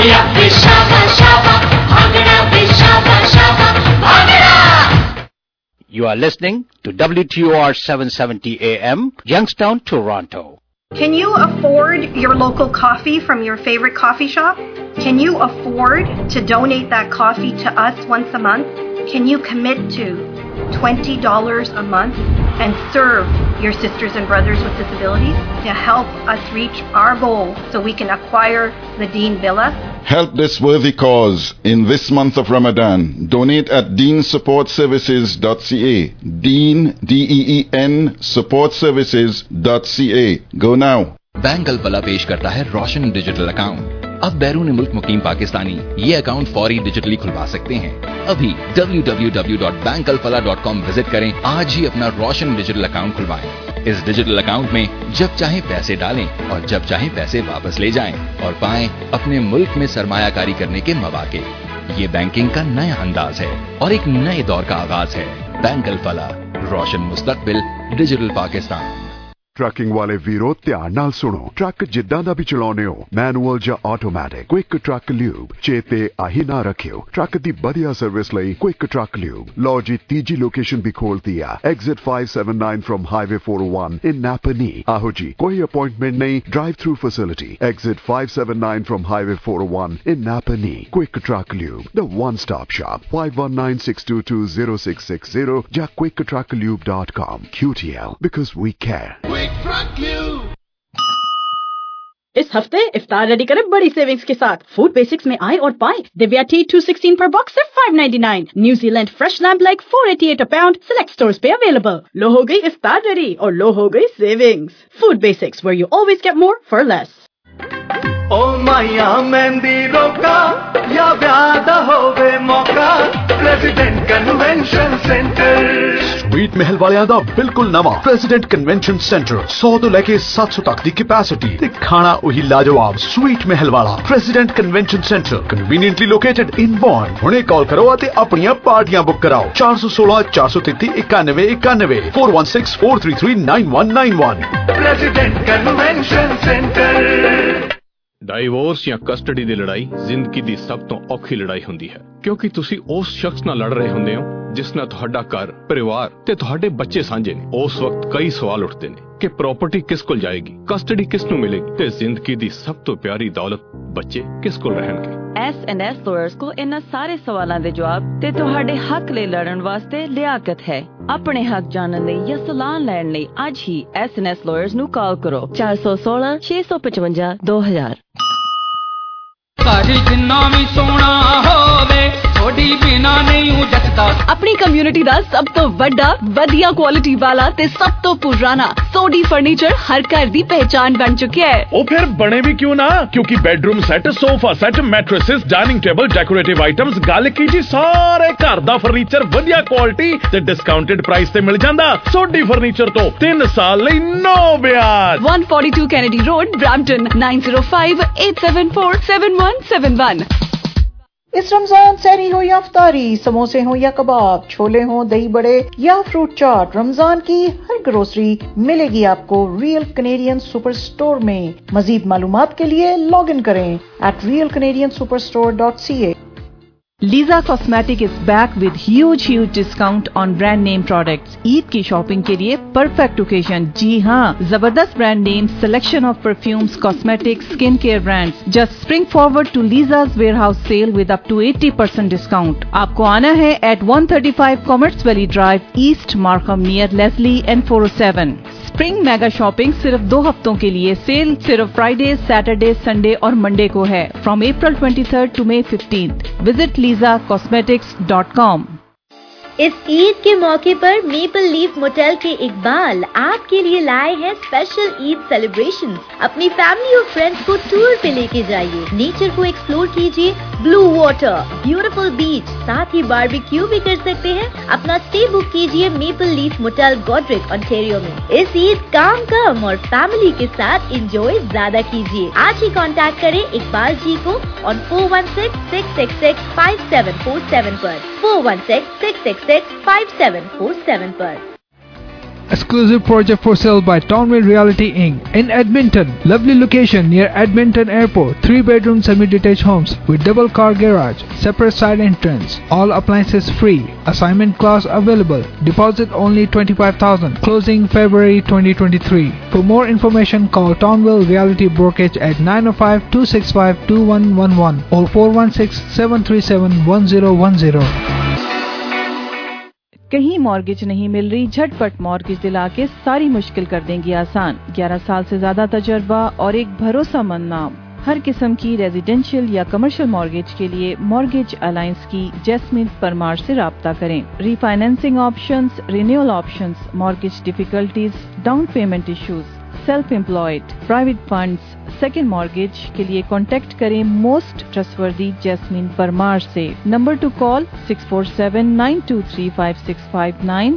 You are listening to WTOR 770 AM, Youngstown, Toronto. Can you afford your local coffee from your favorite coffee shop? Can you afford to donate that coffee to us once a month? Can you commit to $20 a month and serve your sisters and brothers with disabilities to help us reach our goal so we can acquire the Deen Villa? Help this worthy cause in this month of Ramadan. Donate at deensupportservices.ca. Deen, DEEN, supportservices.ca. Go now. Bank Alfalah पेश करता है रोशन digital account. अब बैरून मुल्क मुकीम पाकिस्तानी ये account फौरी digitally खुलवा सकते हैं। अभी www.bankalfala.com विजिट करें। आज ही अपना रोशन डिजिटल अकाउंट खुलवाएं। इस डिजिटल अकाउंट में जब चाहे पैसे डालें और जब चाहे पैसे वापस ले जाएं और पाएं अपने मुल्क में सरमायाकारी करने के मौके। ये बैंकिंग का नया अंदाज है और एक नए दौर का आगाज है। बैंक अल-फला, रोशन मुस्तकबिल, डिजिटल पाकिस्तान। ट्रकिंग वाले वीरो ध्यान नाल सुनो। ट्रक जिद्दां दा भी चलाउने हो, मैनुअल ਜਾਂ ਆਟੋਮੈਟਿਕ, क्विक ट्रक ल्यूब चेते आही ना रखियो। ट्रक दी बढ़िया सर्विस लई क्विक ट्रक ल्यूब। लो जी तीजी लोकेशन भी खोलती है, exit 579 from highway 401 in Napanee. आहो जी, कोई अपॉइंटमेंट नहीं, drive through facility. Exit 579 from highway 401 in Napanee. Quick truck lube, the one stop shop. 5196220660 या quicktrucklube.com. QTL, because we care. इस हफ्ते इफ्तार रेडी करें बड़ी सेविंग्स के साथ। फूड बेसिक्स में आए और पाए दिव्या टी 216 पर बॉक्स सिर्फ $5.99। New Zealand fresh lamb like 488 a pound select stores पे अवेलेबल। लो हो गई इफ्तार रेडी और लो हो गई savings. Food basics where you always get more for less. ओ माया मेहंदी रोका या व्यादा होवे मौका, प्रेसिडेंट कन्वेंशन सेंटर। स्वीट महल वालियां दा बिल्कुल नवा प्रेसिडेंट कन्वेंशन सेंटर 100 तो लेके 700 तक दी कैपेसिटी ते खाना वही लाजवाब। स्वीट महल वाला president convention centre conveniently located in Bourne. हुणे कॉल करो ते अपनियां पार्टियां बुक कराओ। 416 433 91 91 416 433 9191। President convention centre. ਡਾਈਵੋਰਸ ਜਾਂ ਕਸਟਡੀ ਦੀ ਲੜਾਈ ਜ਼ਿੰਦਗੀ ਦੀ ਸਭ ਤੋਂ ਔਖੀ ਲੜਾਈ ਹੁੰਦੀ ਹੈ, ਕਿਉਂਕਿ ਤੁਸੀਂ ਉਸ ਸ਼ਖਸ ਨਾਲ ਲੜ ਰਹੇ ਹੁੰਦੇ ਹੋ ਜਿਸ ਨਾਲ ਤੁਹਾਡਾ ਘਰ, ਪਰਿਵਾਰ ਤੇ ਤੁਹਾਡੇ ਬੱਚੇ ਸਾਂਝੇ ਨੇ। ਉਸ ਵਕਤ ਕਈ ਸਵਾਲ ਉੱਠਦੇ ਨੇ ਕਿ ਪ੍ਰਾਪਰਟੀ ਕਿਸ ਕੋਲ ਜਾਏਗੀ, ਕਸਟਡੀ ਕਿਸ ਨੂੰ ਮਿਲੇਗੀ ਤੇ ਜ਼ਿੰਦਗੀ ਦੀ ਸਭ ਤੋਂ ਪਿਆਰੀ ਦੌਲਤ ਬੱਚੇ ਕਿਸ ਕੋਲ ਰਹਿਣਗੇ। S&S lawyers को इन्हां सारे सवालों के जवाब ते तुहाडे हक ले लड़न वास्ते लियाकत है। अपने हक जानने लई या सलाह लैण लई आज ही S&S lawyers नू कॉल करो 416 655 2000। अपनी कम्युनिटी दा सब तो वड्डा वधिया क्वालिटी वाला ते सब तो पुराना सोडी फर्नीचर हर घर दी पहचान बन चुका है। ओ फिर बने भी क्यों ना, क्योंकि bedroom set, sofa set, mattresses, dining table, decorative items, गल की जी सारे घर दा फर्नीचर वधिया क्वालिटी ते डिस्काउंटेड प्राइस ते मिल जांदा। सोडी फर्नीचर तो 3 साल लई नो ब्याज। 142 कैनेडी रोड, ब्रैम्पटन 9058747171। इस रमजान सहरी हो या अफ्तारी, समोसे हो या कबाब, छोले हो, दही बड़े या फ्रूट चाट, रमजान की हर ग्रोसरी मिलेगी आपको रियल कैनेडियन सुपर स्टोर में। मजीद मालूमात के लिए लॉग इन करें @realcanadiansuperstore.ca। Lisa Cosmetic is back with huge discount on brand name products. Eid की शॉपिंग के लिए परफेक्ट ओकेजन। जी हाँ, जबरदस्त brand name, selection of perfumes, cosmetics, skin care brands. Just spring forward to Lisa's warehouse sale with up to 80% discount. आपको आना है at 135 commerce valley drive, east Markham near Leslie and 407। Spring mega shopping सिर्फ 2 हफ्तों के लिए। Sale सिर्फ Friday, Saturday, Sunday और Monday को है from April 23rd to May 15th। Visit lisacosmetics.com। इस ईद के मौके पर मेपल लीफ मोटेल के इकबाल आपके लिए लाए हैं स्पेशल ईद सेलिब्रेशन। अपनी फैमिली और फ्रेंड्स को टूर पे लेके जाइए, नेचर को एक्सप्लोर कीजिए, ब्लू वाटर, ब्यूटीफुल बीच, साथ ही बारबेक्यू भी कर सकते हैं। अपना स्टे बुक कीजिए maple leaf motel Goderich Ontario में। इस ईद काम और फैमिली के साथ एंजॉय ज्यादा कीजिए। आज ही कांटेक्ट करें इकबाल जी को ऑन 416-666-5747 पर 416-666-5747 पर। Exclusive project for sale by Townville Realty Inc. in Edmonton. Lovely location near Edmonton Airport. 3-bedroom semi-detached homes with double car garage, separate side entrance. All appliances free. Assignment clause available. Deposit only $25,000. Closing February 2023. For more information, call Townville Realty Brokerage at 905-265-2111 or 416-737-1010. کہیں mortgage نہیں مل رہی؟ جھٹپٹ mortgage دلا کے ساری مشکل کر دیں گی آسان. 11 سال سے زیادہ تجربہ اور ایک بھروسہ مند نام. ہر قسم کی ریزیڈینشیل یا کمرشل مارگیج کے لیے مارگیج الائنس کی جیسمین پرمار سے رابطہ کریں. Refinancing options, renewal options, mortgage difficulties, down payment issues, self employed, private funds, second mortgage کے لیے کانٹیکٹ کریں موسٹ ٹرسٹوردی جیسمین پرمار سے. Number to call 647-923-5659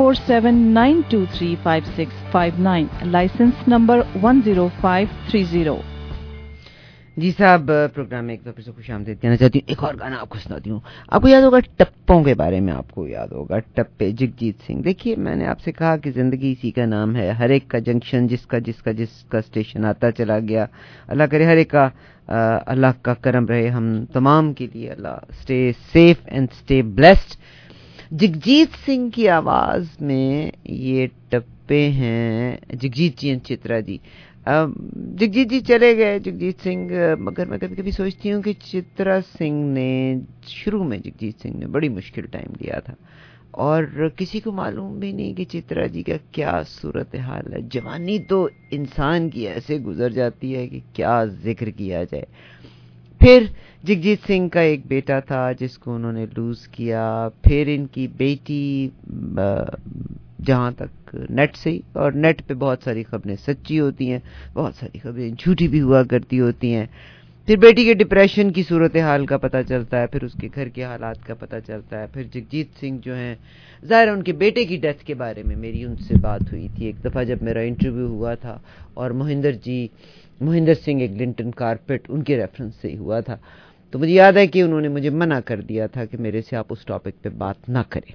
647-923-5659. Licence number 10530. جی صاحب، پروگرام میں ایک دفعہ سے خوش آمدید کہنا چاہتی ہوں. ایک اور گانا آپ کو سناتی ہوں. آپ کو یاد ہوگا ٹپوں کے بارے میں، آپ کو یاد ہوگا ٹپے، جگجیت سنگھ. دیکھیے، میں نے آپ سے کہا کہ زندگی اسی کا نام ہے. ہر ایک کا جنکشن، جس کا اسٹیشن آتا چلا گیا. اللہ کرے ہر ایک کا اللہ کا کرم رہے ہم تمام کے لیے. اللہ stay safe and stay blessed. Jagjit Singh کی آواز میں یہ ٹپے ہیں. جگجیت جی اینڈ چترا جی. جگجیت جی چلے گئے، جگجیت سنگھ، مگر میں کبھی کبھی سوچتی ہوں کہ چترا سنگھ نے شروع میں جگجیت سنگھ نے بڑی مشکل ٹائم لیا تھا اور کسی کو معلوم بھی نہیں کہ چترا جی کا کیا صورتحال ہے. جوانی تو انسان کی ایسے گزر جاتی ہے کہ کیا ذکر کیا جائے. پھر جگجیت سنگھ کا ایک بیٹا تھا جس کو انہوں نے لوز کیا. پھر ان کی بیٹی، جہاں تک نیٹ سے، اور نیٹ پہ بہت ساری خبریں سچی ہوتی ہیں، بہت ساری خبریں جھوٹی بھی ہوا کرتی ہوتی ہیں. پھر بیٹی کے ڈپریشن کی صورتحال کا پتہ چلتا ہے، پھر اس کے گھر کے حالات کا پتہ چلتا ہے. پھر جگجیت سنگھ جو ہیں، ظاہر ان کے بیٹے کی ڈیتھ کے بارے میں میری ان سے بات ہوئی تھی ایک دفعہ جب میرا انٹرویو ہوا تھا، اور مہندر سنگھ ایک لنٹن کارپیٹ ان کے ریفرنس سے ہی ہوا تھا. تو مجھے یاد ہے کہ انہوں نے مجھے منع کر دیا تھا کہ میرے سے آپ اس ٹاپک پہ بات نہ کریں.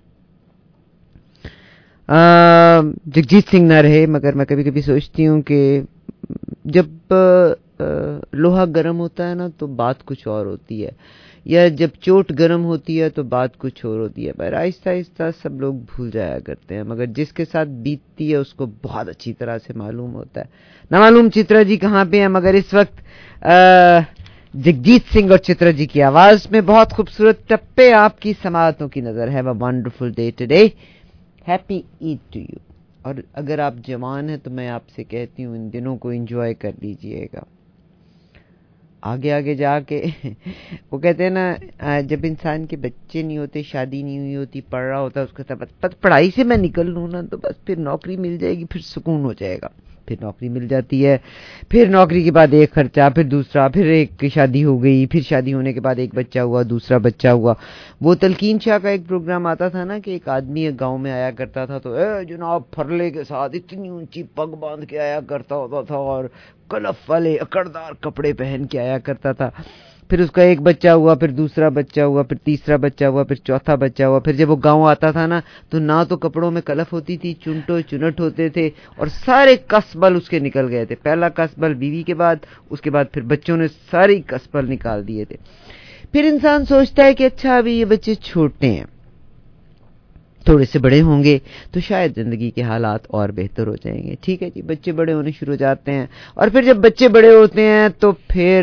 جگجیت سنگھ نہ رہے، مگر میں کبھی کبھی سوچتی ہوں کہ جب لوہا گرم ہوتا ہے نا تو بات کچھ اور ہوتی ہے، یا جب چوٹ گرم ہوتی ہے تو بات کچھ اور ہوتی ہے. پر آہستہ آہستہ سب لوگ بھول جایا کرتے ہیں، مگر جس کے ساتھ بیتتی ہے اس کو بہت اچھی طرح سے معلوم ہوتا ہے. نہ معلوم چترا جی کہاں پہ ہیں، مگر اس وقت جگجیت سنگھ اور چترا جی کی آواز میں بہت خوبصورت ٹپے آپ کی سماعتوں کی نظر ہے. Wonderful day today. Happy Eid to you. اور اگر آپ جوان ہیں تو میں آپ سے کہتی ہوں ان دنوں کو انجوائے کر لیجئے گا. آگے آگے جا کے وہ کہتے ہیں نا، جب انسان کے بچے نہیں ہوتے، شادی نہیں ہوئی ہوتی، پڑھ رہا ہوتا، اس کو پڑھائی سے میں نکل لوں نا تو بس پھر نوکری مل جائے گی، پھر سکون ہو جائے گا. پھر نوکری مل جاتی ہے، پھر نوکری کے بعد ایک خرچہ، پھر دوسرا، پھر ایک کی شادی ہو گئی، پھر شادی ہونے کے بعد ایک بچہ ہوا، دوسرا بچہ ہوا. وہ تلقین شاہ کا ایک پروگرام آتا تھا نا کہ ایک آدمی ایک گاؤں میں آیا کرتا تھا تو جناب پھرلے کے ساتھ اتنی اونچی پگ باندھ کے آیا کرتا ہوتا تھا اور کلف والے اکڑدار کپڑے پہن کے آیا کرتا تھا. پھر اس کا ایک بچہ ہوا، پھر دوسرا بچہ ہوا، پھر تیسرا بچہ ہوا، پھر چوتھا بچہ ہوا. پھر جب وہ گاؤں آتا تھا نا تو نہ تو کپڑوں میں کلف ہوتی تھی، چنٹو چنٹ ہوتے تھے، اور سارے کسبل اس کے نکل گئے تھے. پہلا کسبل بیوی کے بعد، اس کے بعد پھر بچوں نے سارے کسبل نکال دیے تھے. پھر انسان سوچتا ہے کہ اچھا ابھی یہ بچے چھوٹے ہیں، تھوڑے سے بڑے ہوں گے تو شاید زندگی کے حالات اور بہتر ہو جائیں گے. ٹھیک ہے جی، بچے بڑے ہونے شروع ہو جاتے ہیں، اور پھر جب بچے بڑے ہوتے ہیں تو پھر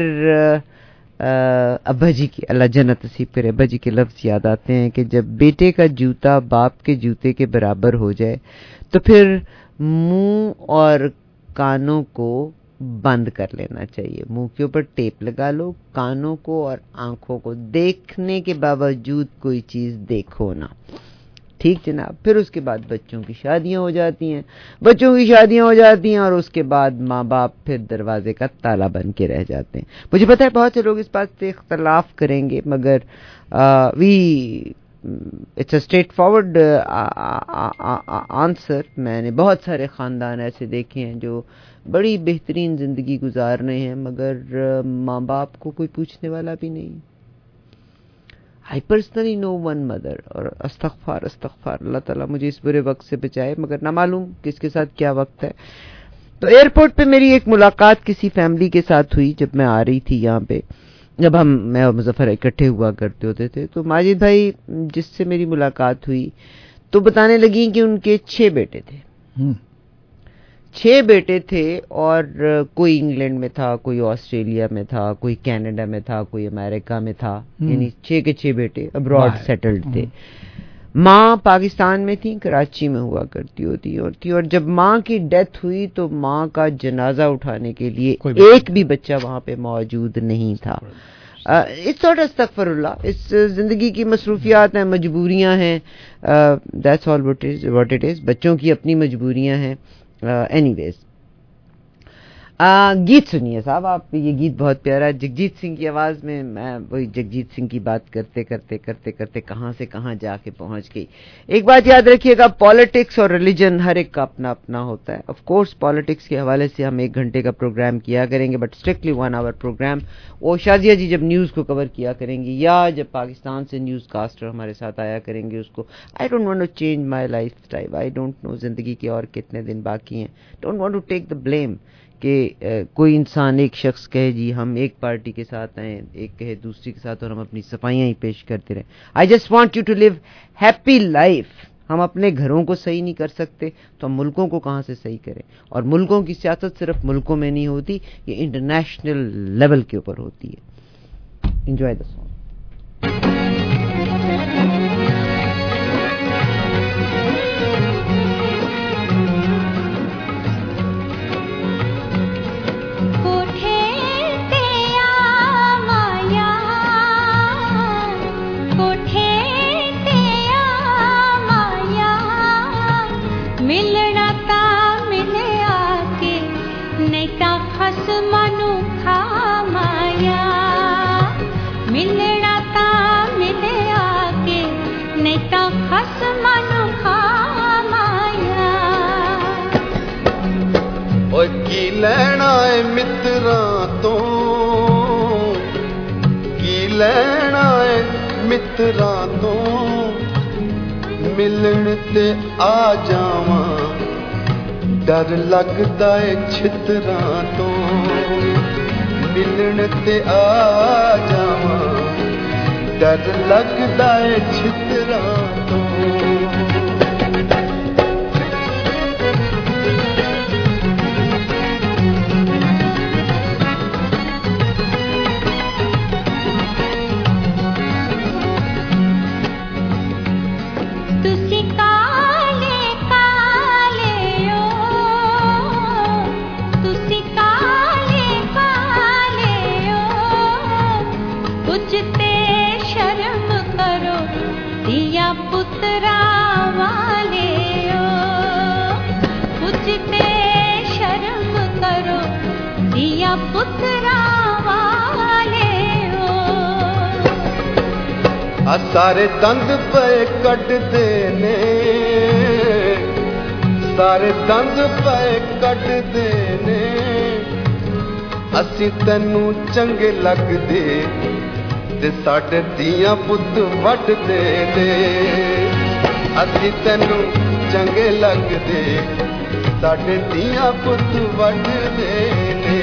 ابا جی کی، اللہ جنت نصیب کرے، ابا جی کے لفظ یاد آتے ہیں کہ جب بیٹے کا جوتا باپ کے جوتے کے برابر ہو جائے تو پھر منہ اور کانوں کو بند کر لینا چاہیے. منہ کے اوپر ٹیپ لگا لو، کانوں کو اور آنکھوں کو دیکھنے کے باوجود کوئی چیز دیکھو نہ. ٹھیک جناب. پھر اس کے بعد بچوں کی شادیاں ہو جاتی ہیں، اور اس کے بعد ماں باپ پھر دروازے کا تالا بن کے رہ جاتے ہیں. مجھے پتا ہے بہت سے لوگ اس بات سے اختلاف کریں گے، مگر it's a straightforward answer. میں نے بہت سارے خاندان ایسے دیکھے ہیں جو بڑی بہترین زندگی گزار رہے ہیں، مگر ماں باپ کو کوئی پوچھنے والا بھی نہیں. I personally know one mother, اور استغفار اللہ تعالیٰ مجھے اس برے وقت سے بچائے, مگر نہ معلوم کس کے ساتھ کیا وقت ہے. تو ایئرپورٹ پہ میری ایک ملاقات کسی فیملی کے ساتھ ہوئی جب میں آ رہی تھی یہاں پہ, جب میں اور مظفر اکٹھے ہوا کرتے ہوتے تھے. تو ماجد بھائی جس سے میری ملاقات ہوئی تو بتانے لگیں کہ ان کے 6 بیٹے تھے. 6 بیٹے تھے, اور کوئی انگلینڈ میں تھا, کوئی آسٹریلیا میں تھا, کوئی کینیڈا میں تھا, کوئی امریکہ میں تھا, یعنی 6 کے 6 بیٹے ابراڈ سیٹلڈ تھے. ماں پاکستان میں تھی, کراچی میں ہوا کرتی ہوتی اور جب ماں کی ڈیتھ ہوئی تو ماں کا جنازہ اٹھانے کے لیے ایک بھی بچہ وہاں پہ موجود نہیں تھا. اٹس ناٹ استغفر اللہ, اس زندگی کی مصروفیات ہیں, مجبوریاں ہیں, that's all what it is. بچوں کی اپنی مجبوریاں ہیں. اینی ویز گیت سنیے صاحب آپ, یہ گیت بہت پیارا ہے. جگجیت سنگھ کی آواز میں وہی جگجیت سنگھ کی بات کرتے کرتے کہاں سے کہاں جا کے پہنچ گئی. ایک بات یاد رکھیے گا, پالیٹکس اور ریلیجن ہر ایک کا اپنا اپنا ہوتا ہے. آف کورس پالیٹکس کے حوالے سے ہم 1 گھنٹے کا پروگرام کیا کریں گے, بٹ اسٹرکٹلی 1 آور پروگرام. وہ شازیہ جی جب نیوز کو کور کیا کریں گی, یا جب پاکستان سے نیوز کاسٹر ہمارے ساتھ آیا کریں گے, اس کو I don't want to change my lifestyle, I don't know زندگی کے اور کتنے دن باقی ہیں, don't want to take the blame کہ کوئی انسان, ایک شخص کہے جی ہم ایک پارٹی کے ساتھ ہیں, ایک کہے دوسری کے ساتھ, اور ہم اپنی صفائیاں ہی پیش کرتے رہیں. I just want you to live happy life. ہم اپنے گھروں کو صحیح نہیں کر سکتے تو ہم ملکوں کو کہاں سے صحیح کریں. اور ملکوں کی سیاست صرف ملکوں میں نہیں ہوتی, یہ انٹرنیشنل لیول کے اوپر ہوتی ہے. Enjoy the song. کی لینا ہے متراں تو, کی لینا ہے متراں تو, ملن تے آ جاواں ڈر لگدا ہے چھتراں تو, ملن تے آ جاواں ڈر لگدا ہے چھتراں تو. سارے دند پہ کٹتے نے, سارے دند پہ کٹتے نے, اسی تینوں چنگے لگدے تے ساڈے دیاں پت وڈدے نے, اسی تینوں چنگے لگدے ساڈے دیاں پت وڈدے نے.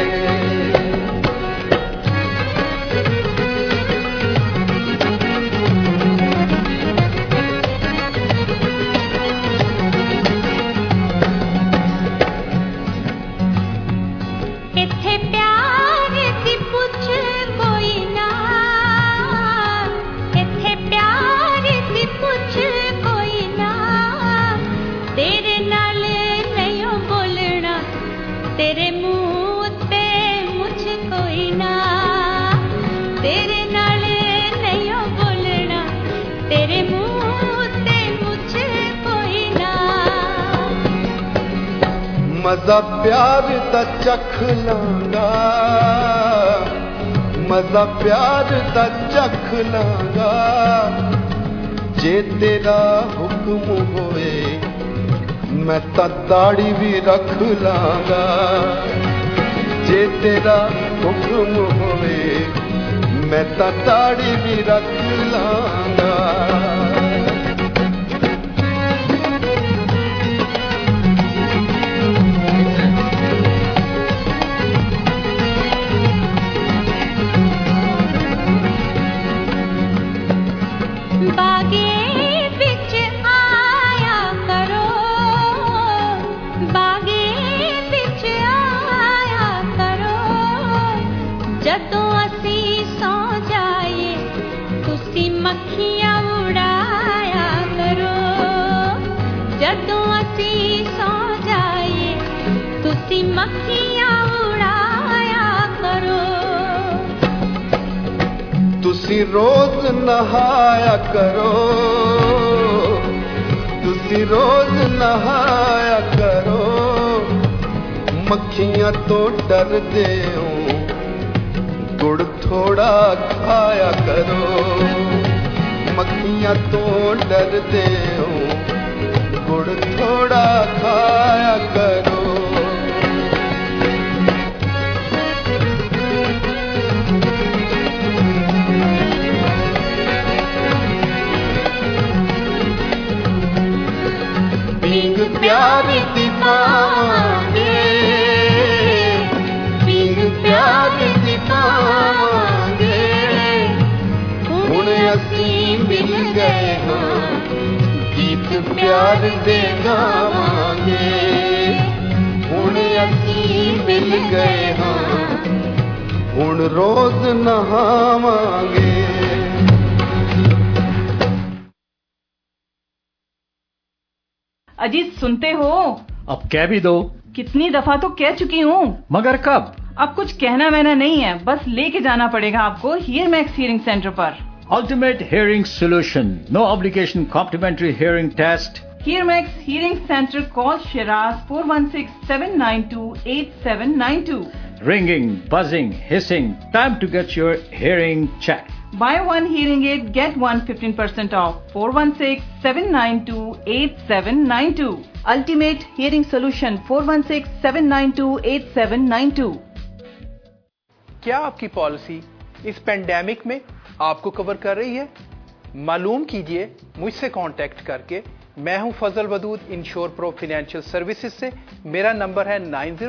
مزہ پیار دا چکھ لاں گا, مزہ پیار دا چکھ لاں گا, جے تیرا حکم ہوئے میں تا داڑھی بھی رکھ لاں گا, جے تیرا حکم ہوئے ਮੈਂ ਤਾਂ ਦਾੜੀ ਵੀ ਰੱਖ ਲਾਂਗਾ ਤੁਸੀਂ ਰੋਜ਼ ਨਹਾਇਆ ਕਰੋ ਤੁਸੀਂ ਰੋਜ਼ ਨਹਾਇਆ ਕਰੋ ਮੱਖੀਆਂ ਤੋਂ ਡਰਦੇ ਹੋ ਗੁੜ ਥੋੜਾ ਖਾਇਆ ਕਰੋ ਮੱਖੀਆਂ ਤੋਂ ਡਰਦੇ ਹੋ ਗੁੜ ਥੋੜਾ ਖਾਇਆ ਕਰੋ प्यार दी पावांगे बिन प्यार दी पावांगे हुण असीं मिल गए हाँ गीत प्यार दे गावांगे हुण असीं मिल गए हाँ हुण रोज नहावांगे अजीत सुनते हो? अब कह भी दो। कितनी दफा तो कह चुकी हूँ। मगर कब? अब कुछ कहना वहना नहीं है, बस लेके जाना पड़ेगा आपको हियर मैक्स हियरिंग सेंटर पर। Ultimate Hearing Solution. No obligation complimentary hearing test. Here Max Hearing Center. Call Shiraz 416-792-8792. Ringing, buzzing, hissing. Time to get your hearing checked. Buy one hearing aid, get one 15% off. 416-792-8792. Ultimate Hearing Solution. 416-792-8792. क्या आपकी policy इस pandemic में आपको cover कर रही है? मालूम कीजिए मुझसे कांटेक्ट करके। मैं हूं Fazal Wadood Insure Pro Financial Services से। मेरा नंबर है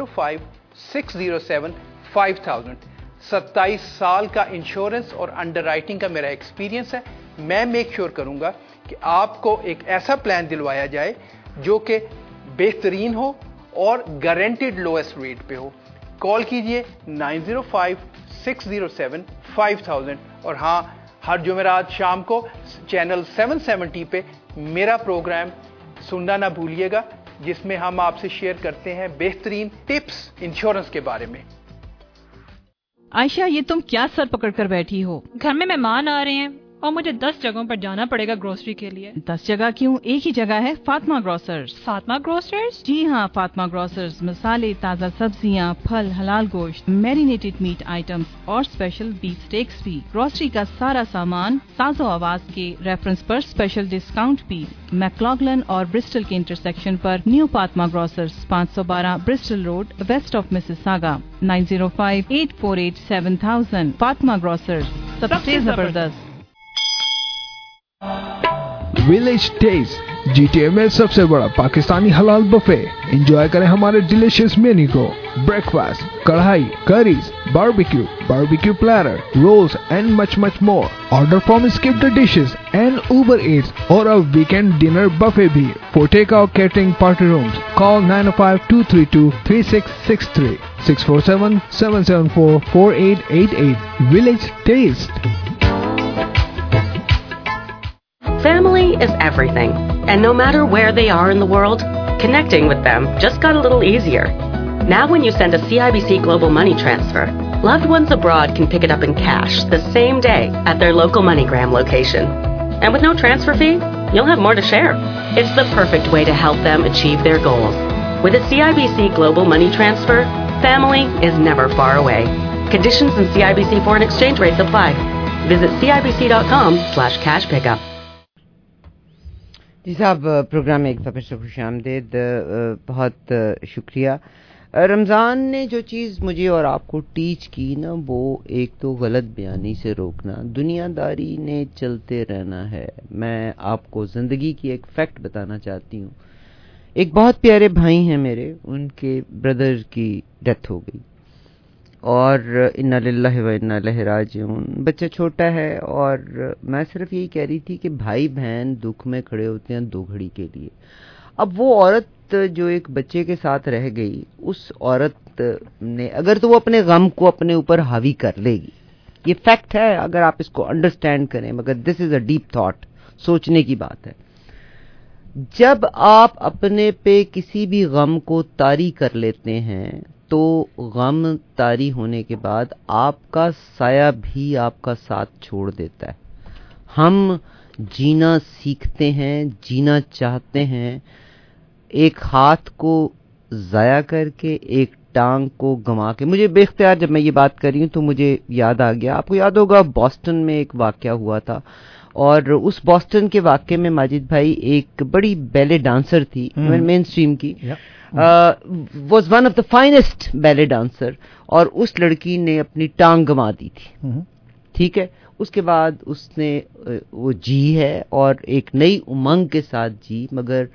9056075000। 27 साल का इंश्योरेंस और अंडरराइटिंग का मेरा एक्सपीरियंस है। मैं मेक श्योर करूंगा कि आपको एक ऐसा प्लान दिलवाया जाए जो कि बेहतरीन हो और गारंटीड लोएस्ट रेट पे हो। कॉल कीजिए 9056075000। और हाँ, हर जुमेरात शाम को चैनल 770 पे मेरा प्रोग्राम सुनना ना भूलिएगा, जिसमें हम आपसे शेयर करते हैं बेहतरीन टिप्स इंश्योरेंस के बारे में। आयशा, ये तुम क्या सर पकड़ कर बैठी हो? घर में मेहमान आ रहे हैं और मुझे 10 जगहों पर जाना पड़ेगा ग्रोसरी के लिए। 10 जगह क्यों? एक ही जगह है, फातिमा ग्रोसर्स। फातिमा ग्रोसर्स? जी हाँ, फातिमा ग्रोसर्स मसाले, ताज़ा सब्जियाँ, फल, हलाल गोश्त, मैरिनेटेड मीट आइटम्स और स्पेशल बीफ स्टेक्स भी। ग्रोसरी का सारा सामान साजो आवाज के रेफरेंस पर स्पेशल डिस्काउंट भी। मैक्लॉगलन और ब्रिस्टल के इंटरसेक्शन पर New Fatima Grocers, 512 Bristol Road, west of Mississauga. 9058487000। Fatima Grocers, सबसे जबरदस्त। विलेज टेस्ट GTA में सबसे बड़ा पाकिस्तानी हलाल बुफे। एंजॉय करें हमारे डिलीशियस मेन्यू को। Breakfast, karahi, curries, barbecue platter, rolls and much more. Order from Skip The Dishes and Uber Eats और अ वीकेंड डिनर बुफे भी। For take out catering party rooms call 905-232-3663 647-774-4888। Village Taste. Family is everything, and no matter where they are in the world, connecting with them just got a little easier. Now when you send a CIBC Global Money Transfer, loved ones abroad can pick it up in cash the same day at their local MoneyGram location. And with no transfer fee, you'll have more to share. It's the perfect way to help them achieve their goals. With a CIBC Global Money Transfer, family is never far away. Conditions and CIBC foreign exchange rates apply. Visit CIBC.com/cash-pickup. جی صاحب، programme ایک دفعہ سے خوش آمدید، بہت شکریہ رمضان نے جو چیز مجھے اور آپ کو ٹیچ کی نا، وہ ایک تو غلط بیانی سے روکنا، دنیا داری نے چلتے رہنا ہے. میں آپ کو زندگی کی ایک فیکٹ بتانا چاہتی ہوں. ایک بہت پیارے بھائی ہیں میرے، ان کے بردر کی ڈیتھ ہو گئی اور انا للہ و انا الیہ راجعون. بچہ چھوٹا ہے اور میں صرف یہی کہہ رہی تھی کہ بھائی بہن دکھ میں کھڑے ہوتے ہیں 2 گھڑی کے لیے. اب وہ عورت جو ایک بچے کے ساتھ رہ گئی، اس عورت نے اگر تو وہ اپنے غم کو اپنے اوپر حاوی کر لے گی، یہ فیکٹ ہے اگر آپ اس کو انڈرسٹینڈ کریں، مگر this is a deep thought, سوچنے کی بات ہے. جب آپ اپنے پہ کسی بھی غم کو طاری کر لیتے ہیں تو غم طاری ہونے کے بعد آپ کا سایہ بھی آپ کا ساتھ چھوڑ دیتا ہے. ہم جینا سیکھتے ہیں، جینا چاہتے ہیں، ایک ہاتھ کو ضائع کر کے، ایک ٹانگ کو گنوا کے. مجھے بے اختیار جب میں یہ بات کر رہی ہوں تو مجھے یاد آ گیا، آپ کو یاد ہوگا بوسٹن میں ایک واقعہ ہوا تھا، اور اس بوسٹن کے واقعے میں ماجد بھائی ایک بڑی بیلے ڈانسر تھی، مین اسٹریم کی، was one of the finest ballet dancer, اور اس لڑکی نے اپنی ٹانگ گنوا دی تھی. ٹھیک ہے، اس کے بعد اس نے وہ جی ہے اور ایک نئی امنگ کے ساتھ جی. مگر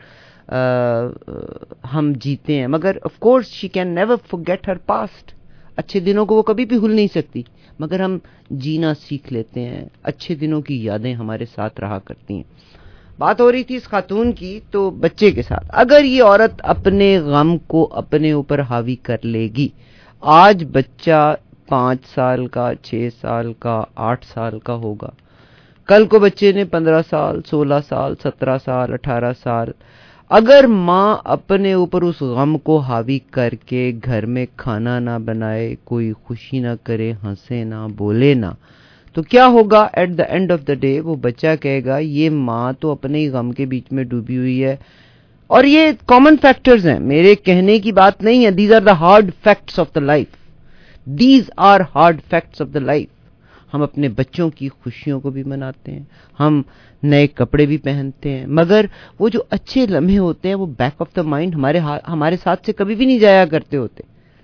ہم جیتے ہیں، مگر of course she can never forget her past. اچھے دنوں کو وہ کبھی بھی بھول نہیں سکتی، مگر ہم جینا سیکھ لیتے ہیں. اچھے دنوں کی یادیں ہمارے ساتھ رہا کرتی ہیں. بات ہو رہی تھی اس خاتون کی، تو بچے کے ساتھ اگر یہ عورت اپنے غم کو اپنے اوپر حاوی کر لے گی، آج بچہ 5 سال کا، 6 سال کا، 8 سال کا ہوگا، کل کو بچے نے 15 سال، 16 سال، 17 سال، 18 سال. اگر ماں اپنے اوپر اس غم کو حاوی کر کے گھر میں کھانا نہ بنائے، کوئی خوشی نہ کرے، ہنسے نہ، بولے نہ، تو کیا ہوگا؟ At the end of the day وہ بچہ کہے گا یہ ماں تو اپنے ہی غم کے بیچ میں ڈوبی ہوئی ہے. اور یہ کامن فیکٹرز ہیں، میرے کہنے کی بات نہیں ہے. These are the hard facts of the life. These are hard facts of the life. ہم اپنے بچوں کی خوشیوں کو بھی مناتے ہیں، ہم نئے کپڑے بھی پہنتے ہیں، مگر وہ جو اچھے لمحے ہوتے ہیں وہ بیک آف دا مائنڈ ہمارے ساتھ سے کبھی بھی نہیں جایا کرتے ہوتے،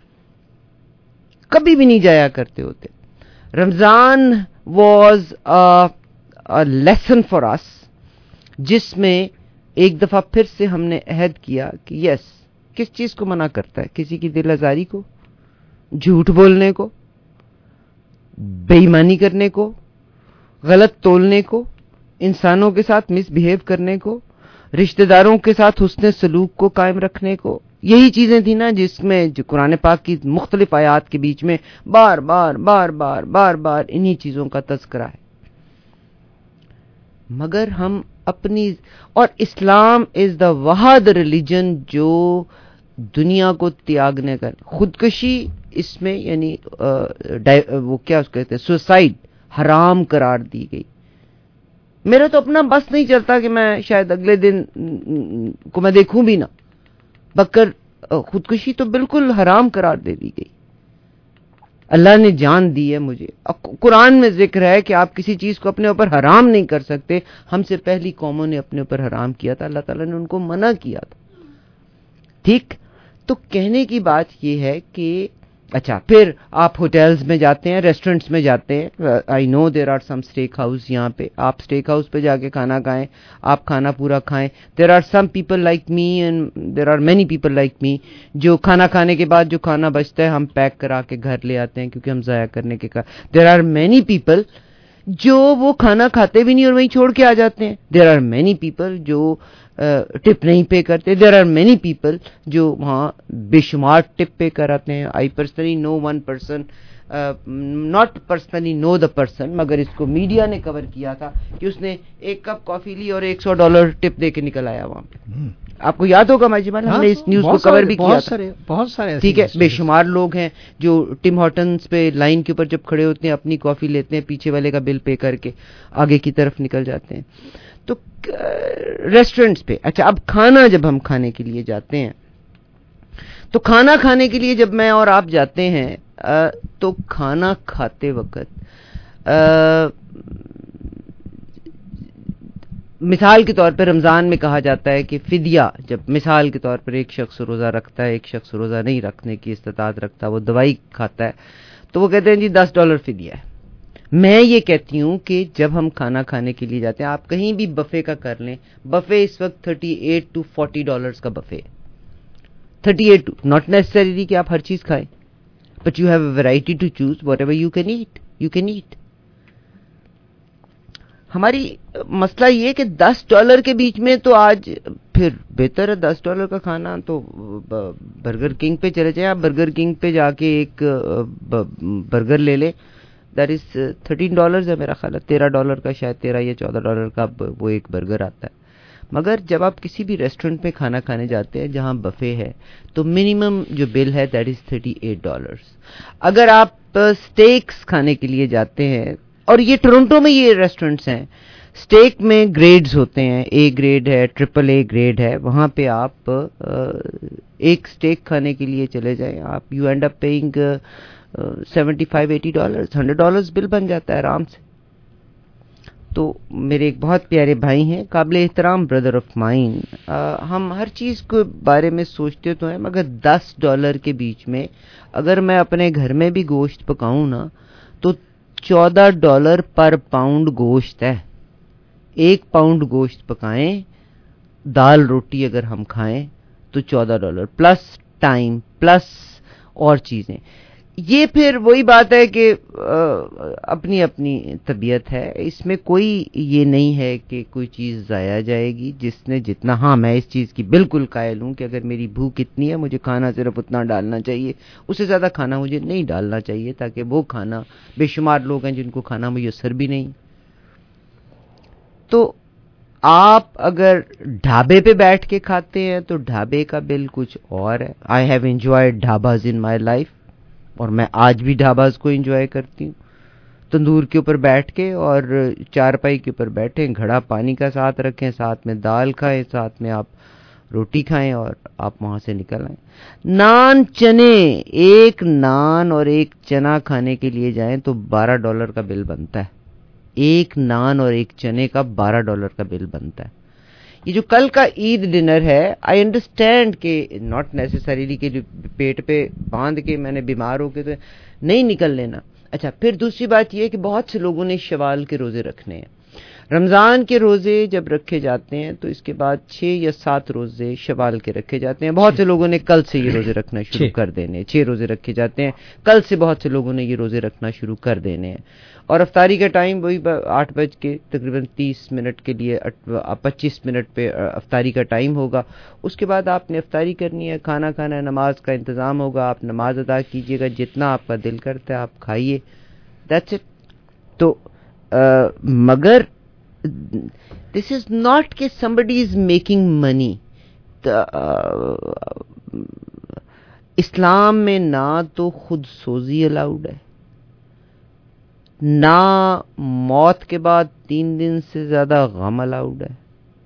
کبھی بھی نہیں جایا کرتے ہوتے. Ramzan was a lesson for us، جس میں ایک دفعہ پھر سے ہم نے عہد کیا کہ یس، کس چیز کو منع کرتا ہے؟ کسی کی دل آزاری کو، جھوٹ بولنے کو، بے ایمانی کرنے کو، غلط تولنے کو، انسانوں کے ساتھ مس بہیو کرنے کو، رشتہ داروں کے ساتھ حسن سلوک کو قائم رکھنے کو. یہی چیزیں تھیں نا جس میں جو قرآن پاک کی مختلف آیات کے بیچ میں بار بار بار بار بار بار انہی چیزوں کا تذکرہ ہے. مگر ہم اپنی، اور اسلام از دا واحد ریلیجن جو دنیا کو تیاگنے کا، خودکشی اس میں یعنی وہ کیا اس کہتے ہیں سوسائڈ حرام قرار دی گئی. میرا تو اپنا بس نہیں چلتا کہ میں شاید اگلے دن کو میں دیکھوں بھی نہ، بکر خودکشی تو بالکل حرام قرار دے دی گئی. اللہ نے جان دی ہے مجھے، قرآن میں ذکر ہے کہ آپ کسی چیز کو اپنے اوپر حرام نہیں کر سکتے. ہم سے پہلی قوموں نے اپنے اوپر حرام کیا تھا، اللہ تعالیٰ نے ان کو منع کیا تھا. ٹھیک، تو کہنے کی بات یہ ہے کہ اچھا پھر آپ ہوٹلز میں جاتے ہیں، ریسٹورنٹس میں جاتے ہیں. I know there are some steak house, یہاں پہ آپ اسٹیک ہاؤس پہ جا کے کھانا کھائیں، آپ کھانا پورا کھائیں. There are some people like me and there are many people like me جو کھانا کھانے کے بعد جو کھانا بچتا ہے ہم پیک کرا کے گھر لے آتے ہیں کیونکہ ہم ضائع کرنے کے دیر آر مینی پیپل جو وہ کھانا کھاتے بھی نہیں اور وہیں چھوڑ کے آ جاتے ہیں. دیر آر مینی پیپل جو ٹپ نہیں پے کرتے. دیر آر مینی پیپل جو وہاں بے شمار ٹپ پے کراتے ہیں. I personally know one person, not personally know the person, مگر اس کو میڈیا نے کور کیا تھا کہ اس نے 1 کپ کافی لی اور $100 ٹپ دے کے نکل آیا وہاں پہ. آپ کو یاد ہوگا ماجد بھائی، ہم نے اس نیوز کو کور بھی کیا تھا. بہت سارے ٹھیک ہے، بے شمار لوگ ہیں جو ٹم ہارٹنز پہ لائن کے اوپر جب کھڑے ہوتے ہیں اپنی کافی لیتے ہیں، پیچھے والے کا بل پے کر کے آگے کی طرف نکل جاتے ہیں. تو ریسٹورنٹس پہ اچھا، اب کھانا جب ہم کھانے کے لیے جاتے ہیں تو کھانا کھانے کے لیے جب میں اور آپ جاتے ہیں تو کھانا کھاتے وقت مثال کے طور پہ رمضان میں کہا جاتا ہے کہ فدیہ، جب مثال کے طور پر ایک شخص روزہ رکھتا ہے، ایک شخص روزہ نہیں رکھنے کی استطاعت رکھتا ہے، وہ دوائی کھاتا ہے، تو وہ کہتے ہیں جی $10 فدیہ ہے. میں یہ کہتی ہوں کہ جب ہم کھانا کھانے کے لیے جاتے ہیں، آپ کہیں بھی بفے کا کر لیں، بفے اس وقت $38 to $40 کا بفے ہے. 38 not necessarily کہ آپ ہر چیز کھائیں، but you have a variety to choose whatever you can eat. ہماری مسئلہ یہ کہ $10 کے بیچ میں تو آج پھر بہتر ہے $10 کا کھانا تو برگر کنگ پہ چلے جائیں. آپ برگر کنگ پہ جا کے ایک برگر لے لیں، دیٹ از $13 ہے میرا خیال ہے، $13 کا، شاید $13 یا $14 کا وہ ایک برگر آتا ہے. مگر جب آپ کسی بھی ریسٹورنٹ میں کھانا کھانے جاتے ہیں جہاں بفے ہے تو منیمم جو بل ہے دیٹ از $38. اگر آپ اسٹیکس کھانے کے لیے جاتے ہیں، اور یہ ٹورنٹو میں یہ ریسٹورنٹس ہیں، اسٹیک میں گریڈز ہوتے ہیں، اے گریڈ ہے، $AAA گریڈ ہے، وہاں پہ آپ ایک اسٹیک کھانے کے لیے چلے جائیں، آپ you end up paying $75-80 $100 bill بن جاتا ہے آرام سے. تو میرے ایک بہت پیارے بھائی ہیں، قابل احترام بردر آف مائن، ہم ہر چیز کے بارے میں سوچتے تو ہیں، مگر $10 کے بیچ میں اگر میں اپنے گھر میں بھی گوشت پکاؤں نا تو $14 پر پاؤنڈ گوشت ہے. 1 پاؤنڈ گوشت پکائیں، دال روٹی اگر ہم کھائیں تو $14 پلس ٹائم پلس اور چیزیں. یہ پھر وہی بات ہے کہ اپنی اپنی طبیعت ہے، اس میں کوئی یہ نہیں ہے کہ کوئی چیز ضائع جائے گی جس نے جتنا. ہاں میں اس چیز کی بالکل قائل ہوں کہ اگر میری بھوک اتنی ہے مجھے کھانا صرف اتنا ڈالنا چاہیے، اس سے زیادہ کھانا مجھے نہیں ڈالنا چاہیے، تاکہ وہ کھانا، بے شمار لوگ ہیں جن کو کھانا میسر بھی نہیں. تو آپ اگر ڈھابے پہ بیٹھ کے کھاتے ہیں تو ڈھابے کا بل کچھ اور ہے. I have enjoyed dhabas in my life, اور میں آج بھی ڈھاباز کو انجوائے کرتی ہوں. تندور کے اوپر بیٹھ کے اور چارپائی کے اوپر بیٹھیں، گھڑا پانی کا ساتھ رکھیں، ساتھ میں دال کھائیں، ساتھ میں آپ روٹی کھائیں اور آپ وہاں سے نکل آئیں. نان چنے، ایک نان اور ایک چنا کھانے کے لیے جائیں تو $12 کا بل بنتا ہے. ایک نان اور ایک چنے کا $12 کا بل بنتا ہے. یہ جو کل کا عید ڈنر ہے، آئی انڈرسٹینڈ کہ ناٹ نیسسریلی کہ پیٹ پہ باندھ کے میں نے بیمار ہو کے تو نہیں نکل لینا. اچھا، پھر دوسری بات یہ ہے کہ بہت سے لوگوں نے شوال کے روزے رکھنے ہیں. رمضان کے روزے جب رکھے جاتے ہیں تو اس کے بعد 6 یا 7 روزے شوال کے رکھے جاتے ہیں. بہت سے لوگوں نے کل سے یہ روزے رکھنا شروع کر دینے. 6 روزے رکھے جاتے ہیں کل سے، بہت سے لوگوں نے یہ روزے رکھنا شروع کر دینے ہیں. اور افطاری کا ٹائم وہی 8 بج کے تقریباً 30 منٹ کے لیے 25 منٹ پہ افطاری کا ٹائم ہوگا. اس کے بعد آپ نے افطاری کرنی ہے، کھانا کھانا ہے، نماز کا انتظام ہوگا، آپ نماز ادا کیجیے گا، جتنا آپ کا دل کرتا ہے آپ کھائیے، دیٹس اٹ. تو مگر دس از ناٹ کہ somebody is making money. اسلام میں نہ تو خود سوزی الاؤڈ ہے، نہ موت کے بعد 3 دن سے زیادہ غم الاؤڈ ہے.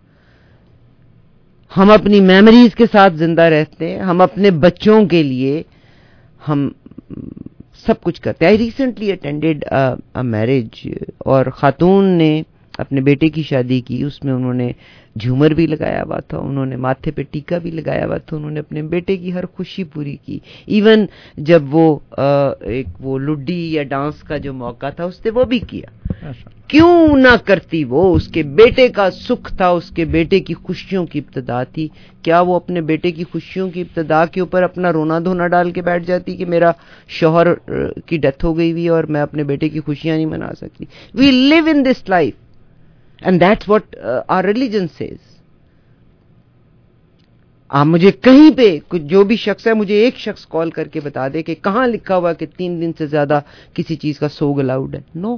ہم اپنی میموریز کے ساتھ زندہ رہتے ہیں، ہم اپنے بچوں کے لیے ہم سب کچھ کرتے ہیں. I recently attended a marriage، اور خاتون نے اپنے بیٹے کی شادی کی، اس میں انہوں نے جھومر بھی لگایا ہوا تھا، انہوں نے ماتھے پہ ٹیکا بھی لگایا ہوا تھا، انہوں نے اپنے بیٹے کی ہر خوشی پوری کی. ایون جب وہ ایک وہ لڈی یا ڈانس کا جو موقع تھا اس نے وہ بھی کیا. کیوں نہ کرتی وہ؟ اس کے بیٹے کا سکھ تھا، اس کے بیٹے کی خوشیوں کی ابتدا تھی. کیا وہ اپنے بیٹے کی خوشیوں کی ابتدا کے اوپر اپنا رونا دھونا ڈال کے بیٹھ جاتی کہ میرا شوہر کی ڈیتھ ہو گئی ہوئی اور میں اپنے بیٹے کی خوشیاں نہیں منا سکتی؟ We live in this life and that's what our religion says. آپ مجھے کہیں پہ جو بھی شخص ہے، مجھے ایک شخص کال کر کے بتا دے کہ کہاں لکھا ہوا کہ 3 دن سے زیادہ کسی چیز کا سوگ الاؤڈ ہے. نو.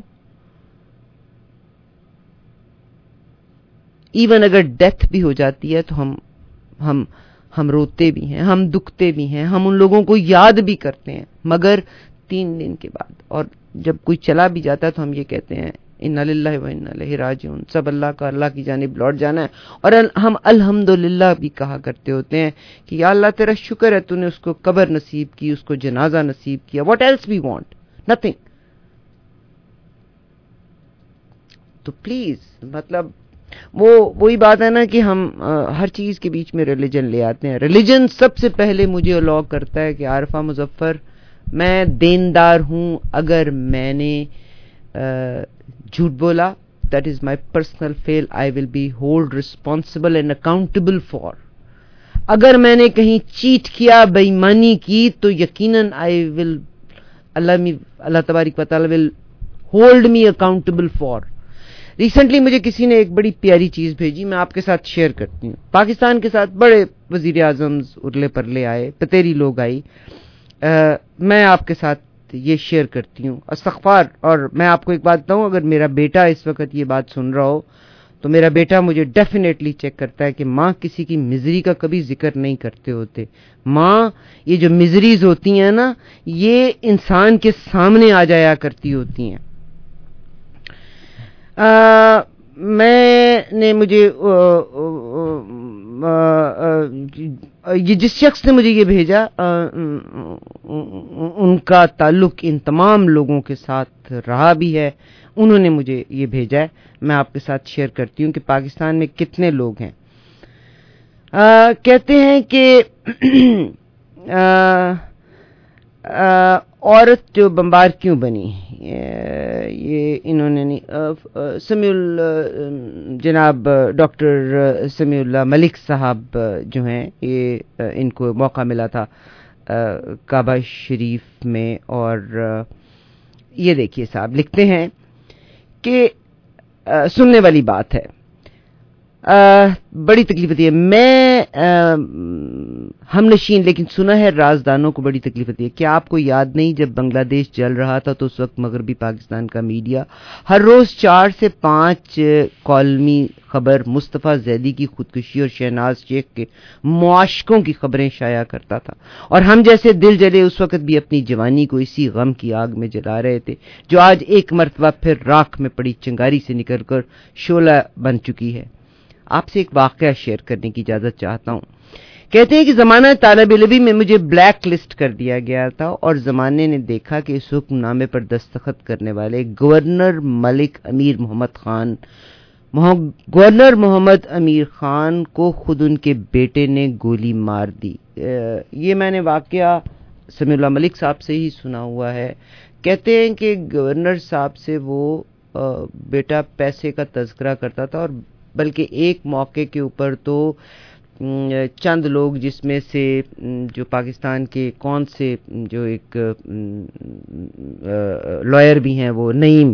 ایون اگر ڈیتھ بھی ہو جاتی ہے تو ہم روتے بھی ہیں، ہم دکھتے بھی ہیں، ہم ان لوگوں کو یاد بھی کرتے ہیں، مگر 3 دن کے بعد. اور جب کوئی چلا بھی جاتا ہے تو ہم یہ کہتے ہیں انا للہ و انا الیہ راجعون، سب اللہ کا، اللہ کی جانب لوٹ جانا ہے. اور ہم الحمدللہ بھی کہا کرتے ہوتے ہیں کہ یا اللہ تیرا شکر ہے تو نے اس کو قبر نصیب کی، اس کو جنازہ نصیب کیا. What else we want? Nothing. تو پلیز، مطلب وہی بات ہے نا کہ ہم ہر چیز کے بیچ میں ریلیجن لے آتے ہیں. ریلیجن سب سے پہلے مجھے الاؤ کرتا ہے کہ عارفہ مظفر میں دیندار ہوں. اگر میں نے جھوٹ بولا, that is my personal fail, I will be held responsible and accountable for. اگر میں نے کہیں چیٹ کیا, بے ایمانی کی, تو یقیناً I will, اللہ تبارک و تعالی will hold me accountable for. Recently مجھے کسی نے ایک بڑی پیاری چیز بھیجی, میں آپ کے ساتھ شیئر کرتی ہوں. پاکستان کے ساتھ بڑے وزیر اعظم ارلے پرلے آئے, پتیری لوگ آئی, میں آپ کے ساتھ یہ شیئر کرتی ہوں. استغفار. اور میں آپ کو ایک بات بتاؤں, اگر میرا بیٹا اس وقت یہ بات سن رہا ہو تو میرا بیٹا مجھے ڈیفینیٹلی چیک کرتا ہے کہ ماں کسی کی مزری کا کبھی ذکر نہیں کرتے ہوتے. ماں, یہ جو مزریز ہوتی ہیں نا, یہ انسان کے سامنے آ جایا کرتی ہوتی ہیں. میں نے مجھے یہ جس شخص نے مجھے یہ بھیجا, ان کا تعلق ان تمام لوگوں کے ساتھ رہا بھی ہے. انہوں نے مجھے یہ بھیجا ہے, میں آپ کے ساتھ شیئر کرتی ہوں کہ پاکستان میں کتنے لوگ ہیں. کہتے ہیں کہ عورت جو بمبار کیوں بنی, یہ انہوں نے جناب ڈاکٹر سمیع اللہ ملک صاحب جو ہیں, یہ ان کو موقع ملا تھا کعبہ شریف میں, اور یہ دیکھیے صاحب لکھتے ہیں کہ سننے والی بات ہے, بڑی تکلیف ہوتی ہے. میں ہم نشین, لیکن سنا ہے رازدانوں کو بڑی تکلیف ہوتی ہے. کیا آپ کو یاد نہیں جب بنگلہ دیش جل رہا تھا تو اس وقت مغربی پاکستان کا میڈیا ہر روز 4 سے 5 کالمی خبر مصطفیٰ زیدی کی خودکشی اور شہناز شیخ کے معاشقوں کی خبریں شائع کرتا تھا, اور ہم جیسے دل جلے اس وقت بھی اپنی جوانی کو اسی غم کی آگ میں جلا رہے تھے جو آج ایک مرتبہ پھر راکھ میں پڑی چنگاری سے نکل کر شعلہ بن چکی ہے. آپ سے ایک واقعہ شیئر کرنے کی اجازت چاہتا ہوں. کہتے ہیں کہ زمانہ طالب علمی میں مجھے بلیک لسٹ کر دیا گیا تھا, اور زمانے نے دیکھا کہ اس حکم نامے پر دستخط کرنے والے گورنر محمد امیر خان کو خود ان کے بیٹے نے گولی مار دی. یہ میں نے واقعہ سمیع اللہ ملک صاحب سے ہی سنا ہوا ہے. کہتے ہیں کہ گورنر صاحب سے وہ بیٹا پیسے کا تذکرہ کرتا تھا, اور بلکہ ایک موقع کے اوپر تو چند لوگ, جس میں سے جو پاکستان کے کون سے جو ایک لائر بھی ہیں, وہ نعیم,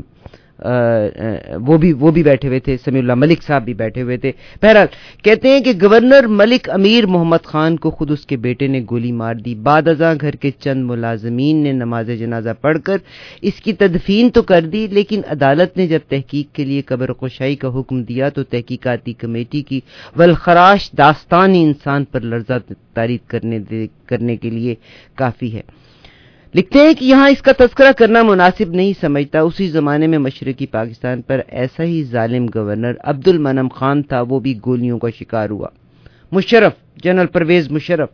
وہ بھی بیٹھے ہوئے تھے, سمیع اللہ ملک صاحب بھی بیٹھے ہوئے تھے. بہرحال کہتے ہیں کہ گورنر ملک امیر محمد خان کو خود اس کے بیٹے نے گولی مار دی. بعد ازاں گھر کے چند ملازمین نے نماز جنازہ پڑھ کر اس کی تدفین تو کر دی, لیکن عدالت نے جب تحقیق کے لیے قبر کشائی کا حکم دیا تو تحقیقاتی کمیٹی کی والخراش داستان انسان پر لرزہ طاری کرنے کے لیے کافی ہے. لکھتے ہیں کہ یہاں اس کا تذکرہ کرنا مناسب نہیں سمجھتا. اسی زمانے میں مشرقی پاکستان پر ایسا ہی ظالم گورنر عبد المنعم خان تھا, وہ بھی گولیوں کا شکار ہوا. جنرل پرویز مشرف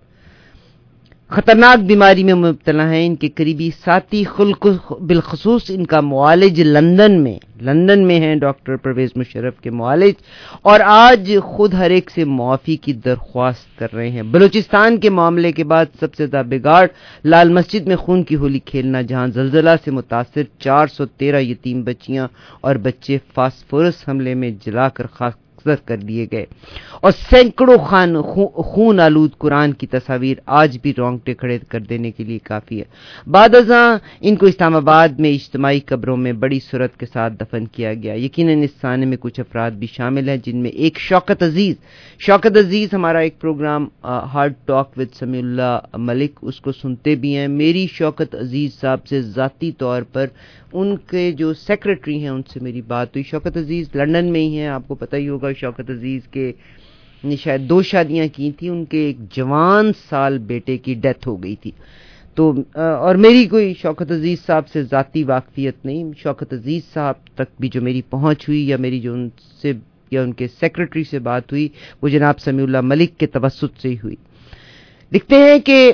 خطرناک بیماری میں مبتلا ہیں. ان کے قریبی ساتھی بالخصوص ان کا معالج لندن میں ہیں, ڈاکٹر پرویز مشرف کے معالج, اور آج خود ہر ایک سے معافی کی درخواست کر رہے ہیں. بلوچستان کے معاملے کے بعد سب سے زیادہ بگاڑ لال مسجد میں خون کی ہولی کھیلنا, جہاں زلزلہ سے متاثر 413 یتیم بچیاں اور بچے فاسفورس حملے میں جلا کر خاک کر دیے گئے, اور سینکڑوں خون آلود قرآن کی تصاویر آج بھی رونگٹے کھڑے کر دینے کے لیے کافی ہے. بعد ازاں ان کو اسلام آباد میں اجتماعی قبروں میں بڑی سرت کے ساتھ دفن کیا گیا. یقیناً اس سانے میں کچھ افراد بھی شامل ہیں, جن میں ایک شوکت عزیز ہمارا ایک programme Hard Talk with Samiullah Malik, اس کو سنتے بھی ہیں. میری شوکت عزیز صاحب سے ذاتی طور پر ان کے جو سیکریٹری ہیں ان سے میری بات ہوئی. شوکت عزیز لندن میں ہی ہیں, آپ کو پتہ ہی ہوگا. شوکت عزیز کے شاید 2 شادیاں کی تھیں, ان کے ایک جوان سال بیٹے کی ڈیتھ ہو گئی تھی. تو اور میری کوئی شوکت عزیز صاحب سے ذاتی واقفیت نہیں. شوکت عزیز صاحب تک بھی جو میری پہنچ ہوئی یا میری جو ان سے یا ان کے سیکریٹری سے بات ہوئی وہ جناب سمیع اللہ ملک کے توسط سے ہی ہوئی. لکھتے ہیں کہ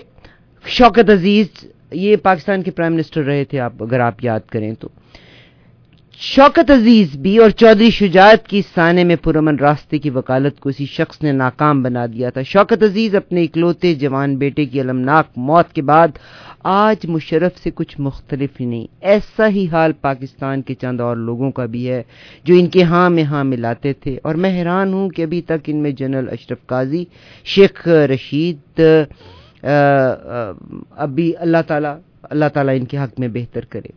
شوکت عزیز یہ پاکستان کے پرائم منسٹر رہے تھے, اگر آپ یاد کریں تو. شوکت عزیز بھی اور چودھری شجاعت کی سانے میں پرامن راستے کی وکالت کو اسی شخص نے ناکام بنا دیا تھا. شوکت عزیز اپنے اکلوتے جوان بیٹے کی المناک موت کے بعد آج مشرف سے کچھ مختلف ہی نہیں. ایسا ہی حال پاکستان کے چند اور لوگوں کا بھی ہے جو ان کے ہاں میں ہاں ملاتے تھے, اور میں حیران ہوں کہ ابھی تک ان میں جنرل اشرف قاضی, شیخ رشید, ابھی اللہ تعالیٰ ان کے حق میں بہتر کرے.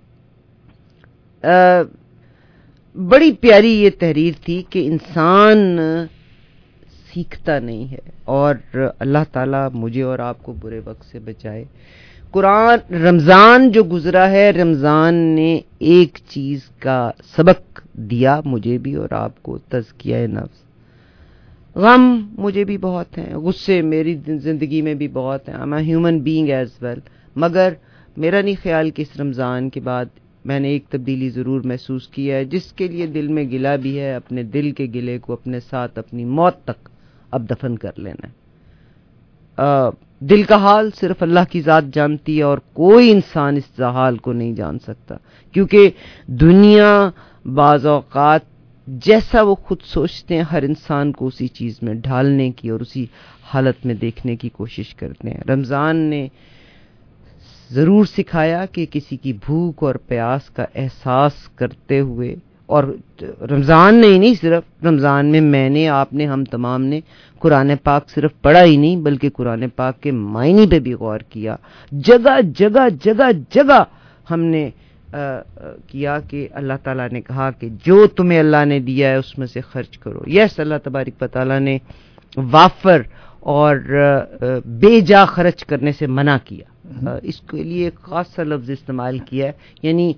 بڑی پیاری یہ تحریر تھی کہ انسان سیکھتا نہیں ہے, اور اللہ تعالیٰ مجھے اور آپ کو برے وقت سے بچائے. رمضان جو گزرا ہے, رمضان نے ایک چیز کا سبق دیا مجھے بھی اور آپ کو, تزکیہ نفس. غم مجھے بھی بہت ہیں, غصے میری زندگی میں بھی بہت ہیں, I'm a human being as well, مگر میرا نہیں خیال کہ اس رمضان کے بعد میں نے ایک تبدیلی ضرور محسوس کی ہے, جس کے لیے دل میں گلہ بھی ہے. اپنے دل کے گلے کو اپنے ساتھ اپنی موت تک اب دفن کر لینا ہے. دل کا حال صرف اللہ کی ذات جانتی ہے, اور کوئی انسان اس حال کو نہیں جان سکتا, کیونکہ دنیا بعض اوقات جیسا وہ خود سوچتے ہیں ہر انسان کو اسی چیز میں ڈھالنے کی اور اسی حالت میں دیکھنے کی کوشش کرتے ہیں. رمضان نے ضرور سکھایا کہ کسی کی بھوک اور پیاس کا احساس کرتے ہوئے, اور رمضان نے ہی نہیں, صرف رمضان میں میں نے, آپ نے, ہم تمام نے قرآن پاک صرف پڑھا ہی نہیں بلکہ قرآن پاک کے معنی پہ بھی غور کیا. جگہ جگہ جگہ جگہ ہم نے کیا کہ اللہ تعالیٰ نے کہا کہ جو تمہیں اللہ نے دیا ہے اس میں سے خرچ کرو. یس, اللہ تبارک و تعالیٰ نے وافر اور بے جا خرچ کرنے سے منع کیا. اس کے لیے ایک خاص سا لفظ استعمال کیا ہے, یعنی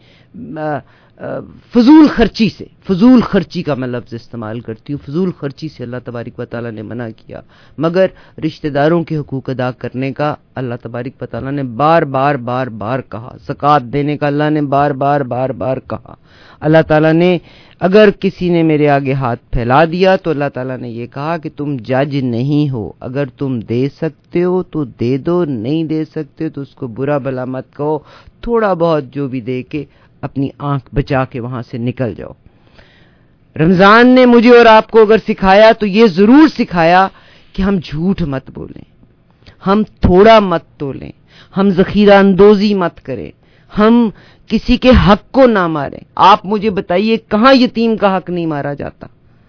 فضول خرچی کا میں لفظ استعمال کرتی ہوں. فضول خرچی سے اللہ تبارک و تعالیٰ نے منع کیا, مگر رشتہ داروں کے حقوق ادا کرنے کا اللہ تبارک و تعالیٰ نے بار بار کہا. زکوٰۃ دینے کا اللہ نے بار بار کہا. اللہ تعالیٰ نے اگر کسی نے میرے آگے ہاتھ پھیلا دیا تو اللہ تعالیٰ نے یہ کہا کہ تم جج نہیں ہو, اگر تم دے سکتے ہو تو دے دو, نہیں دے سکتے تو اس کو برا بھلا مت کہو, تھوڑا بہت جو بھی دے کے اپنی آنکھ بچا کے وہاں سے نکل جاؤ. رمضان نے مجھے اور آپ کو اگر سکھایا تو یہ ضرور سکھایا کہ ہم جھوٹ مت بولیں, ہم تھوڑا مت تولیں, ہم ذخیرہ اندوزی مت کریں, ہم کسی کے حق کو نہ ماریں. آپ مجھے بتائیے کہاں یتیم کا حق نہیں مارا جاتا,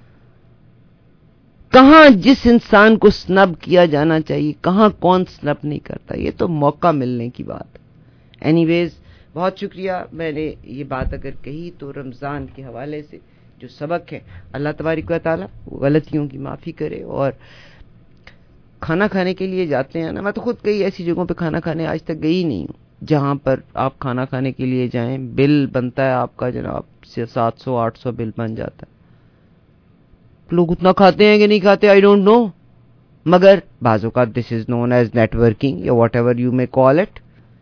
کہاں جس انسان کو سنب کیا جانا چاہیے کہاں کون سنب نہیں کرتا. یہ تو موقع ملنے کی بات. اینی ویز, بہت شکریہ. میں نے یہ بات اگر کہی تو رمضان کے حوالے سے جو سبق ہے, اللہ تبارک و تعالیٰ غلطیوں کی معافی کرے. اور کھانا کھانے کے لیے جاتے ہیں نا, میں تو خود کئی ایسی جگہوں پہ کھانا کھانے آج تک گئی نہیں ہوں جہاں پر آپ کھانا کھانے کے لیے جائیں, بل بنتا ہے آپ کا جناب 700-800 بل بن جاتا ہے. لوگ اتنا کھاتے ہیں کہ نہیں کھاتے, آئی ڈونٹ نو, مگر بعض اوقات this is known as networking یا whatever you may call it.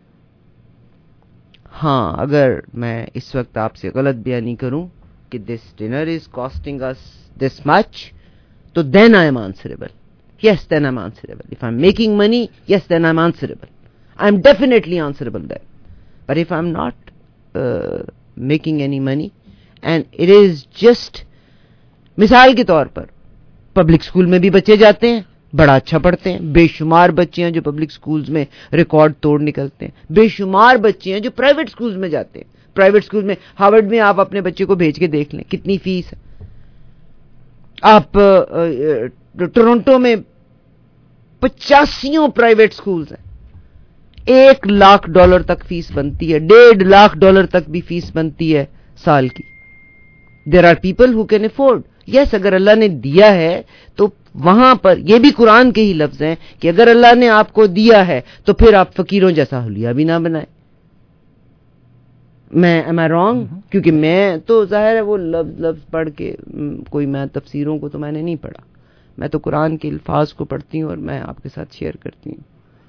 ہاں, اگر میں اس وقت آپ سے غلط بیانی کروں کہ دس dinner is costing us this much, تو then I am answerable. Yes, then I am answerable. If I am making money, yes, then I am answerable. I am definitely answerable then. But if I am not making any money and it is just, مثال کے طور پر public school میں بھی بچے جاتے ہیں, بڑا اچھا پڑھتے ہیں, بے شمار بچے ہیں جو پبلک سکولز میں ریکارڈ توڑ نکلتے ہیں, بے شمار بچے ہیں جو پرائیویٹ سکولز میں جاتے ہیں. پرائیویٹ سکول میں ہارورڈ میں آپ اپنے بچے کو بھیج کے دیکھ لیں کتنی فیس ہے. آپ ٹورنٹو میں 85 پرائیویٹ سکولز ہیں, $1 تک فیس بنتی ہے, $1.5 تک بھی فیس بنتی ہے سال کی. There are people who can afford. Yes, اگر اللہ نے دیا ہے تو وہاں پر یہ بھی قرآن کے ہی لفظ ہیں کہ اگر اللہ نے آپ کو دیا ہے تو پھر آپ فقیروں جیسا حلیہ بھی نہ بنائیں. میں am I wrong؟ کیونکہ میں تو ظاہر ہے وہ لفظ پڑھ کے کوئی, میں تفسیروں کو تو میں نے نہیں پڑھا, میں تو قرآن کے الفاظ کو پڑھتی ہوں اور میں آپ کے ساتھ شیئر کرتی ہوں.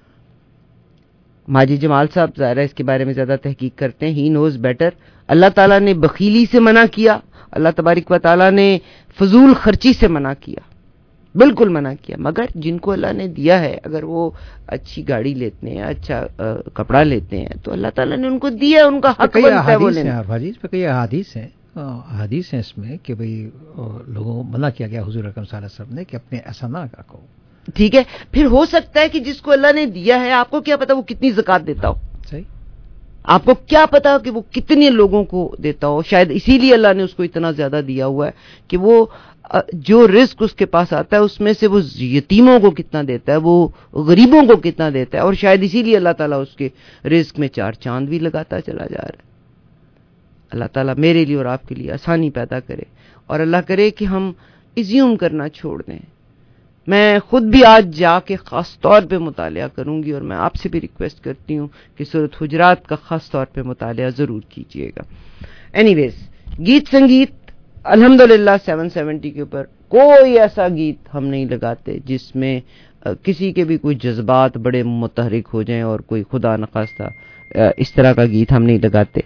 ماجد جمال صاحب ظاہر ہے اس کے بارے میں زیادہ تحقیق کرتے ہیں, ہی نوز بیٹر. اللہ تعالیٰ نے بخیلی سے منع کیا, اللہ تبارک و تعالیٰ نے فضول خرچی سے منع کیا. بالکل منع کیا. مگر جن کو اللہ نے دیا ہے, اگر وہ اچھی گاڑی لیتے ہیں, اچھا کپڑا لیتے ہیں, تو اللہ تعالیٰ نے ان کو دیا, ان کا حق بنتا ہے وہ لینا. اس پہ کئی احادیث ہیں اس میں کہ بھئی لوگوں منع کیا گیا حضور اکرم صلی اللہ علیہ وسلم نے کہ اپنے ایسا نہ کرو. ٹھیک ہے, پھر ہو سکتا ہے کہ جس کو اللہ نے دیا ہے, آپ کو کیا پتا وہ کتنی زکوٰۃ دیتا ہو, صحیح, آپ کو کیا پتا کہ وہ کتنے لوگوں کو دیتا ہو. شاید اسی لیے اللہ نے اس کو اتنا زیادہ دیا ہوا ہے کہ وہ جو رزق اس کے پاس آتا ہے اس میں سے وہ یتیموں کو کتنا دیتا ہے, وہ غریبوں کو کتنا دیتا ہے, اور شاید اسی لیے اللہ تعالیٰ اس کے رزق میں 4 چاند بھی لگاتا چلا جا رہا ہے. اللہ تعالیٰ میرے لیے اور آپ کے لیے آسانی پیدا کرے, اور اللہ کرے کہ ہم ایزیوم کرنا چھوڑ دیں. میں خود بھی آج جا کے خاص طور پہ مطالعہ کروں گی, اور میں آپ سے بھی ریکویسٹ کرتی ہوں کہ سورۃ حجرات کا خاص طور پہ مطالعہ ضرور کیجیے گا. اینی ویز, گیت سنگیت الحمدللہ 770 کے اوپر کوئی ایسا گیت ہم نہیں لگاتے جس میں کسی کے بھی کوئی جذبات بڑے متحرک ہو جائیں, اور کوئی خدا نخواستہ اس طرح کا گیت ہم نہیں لگاتے.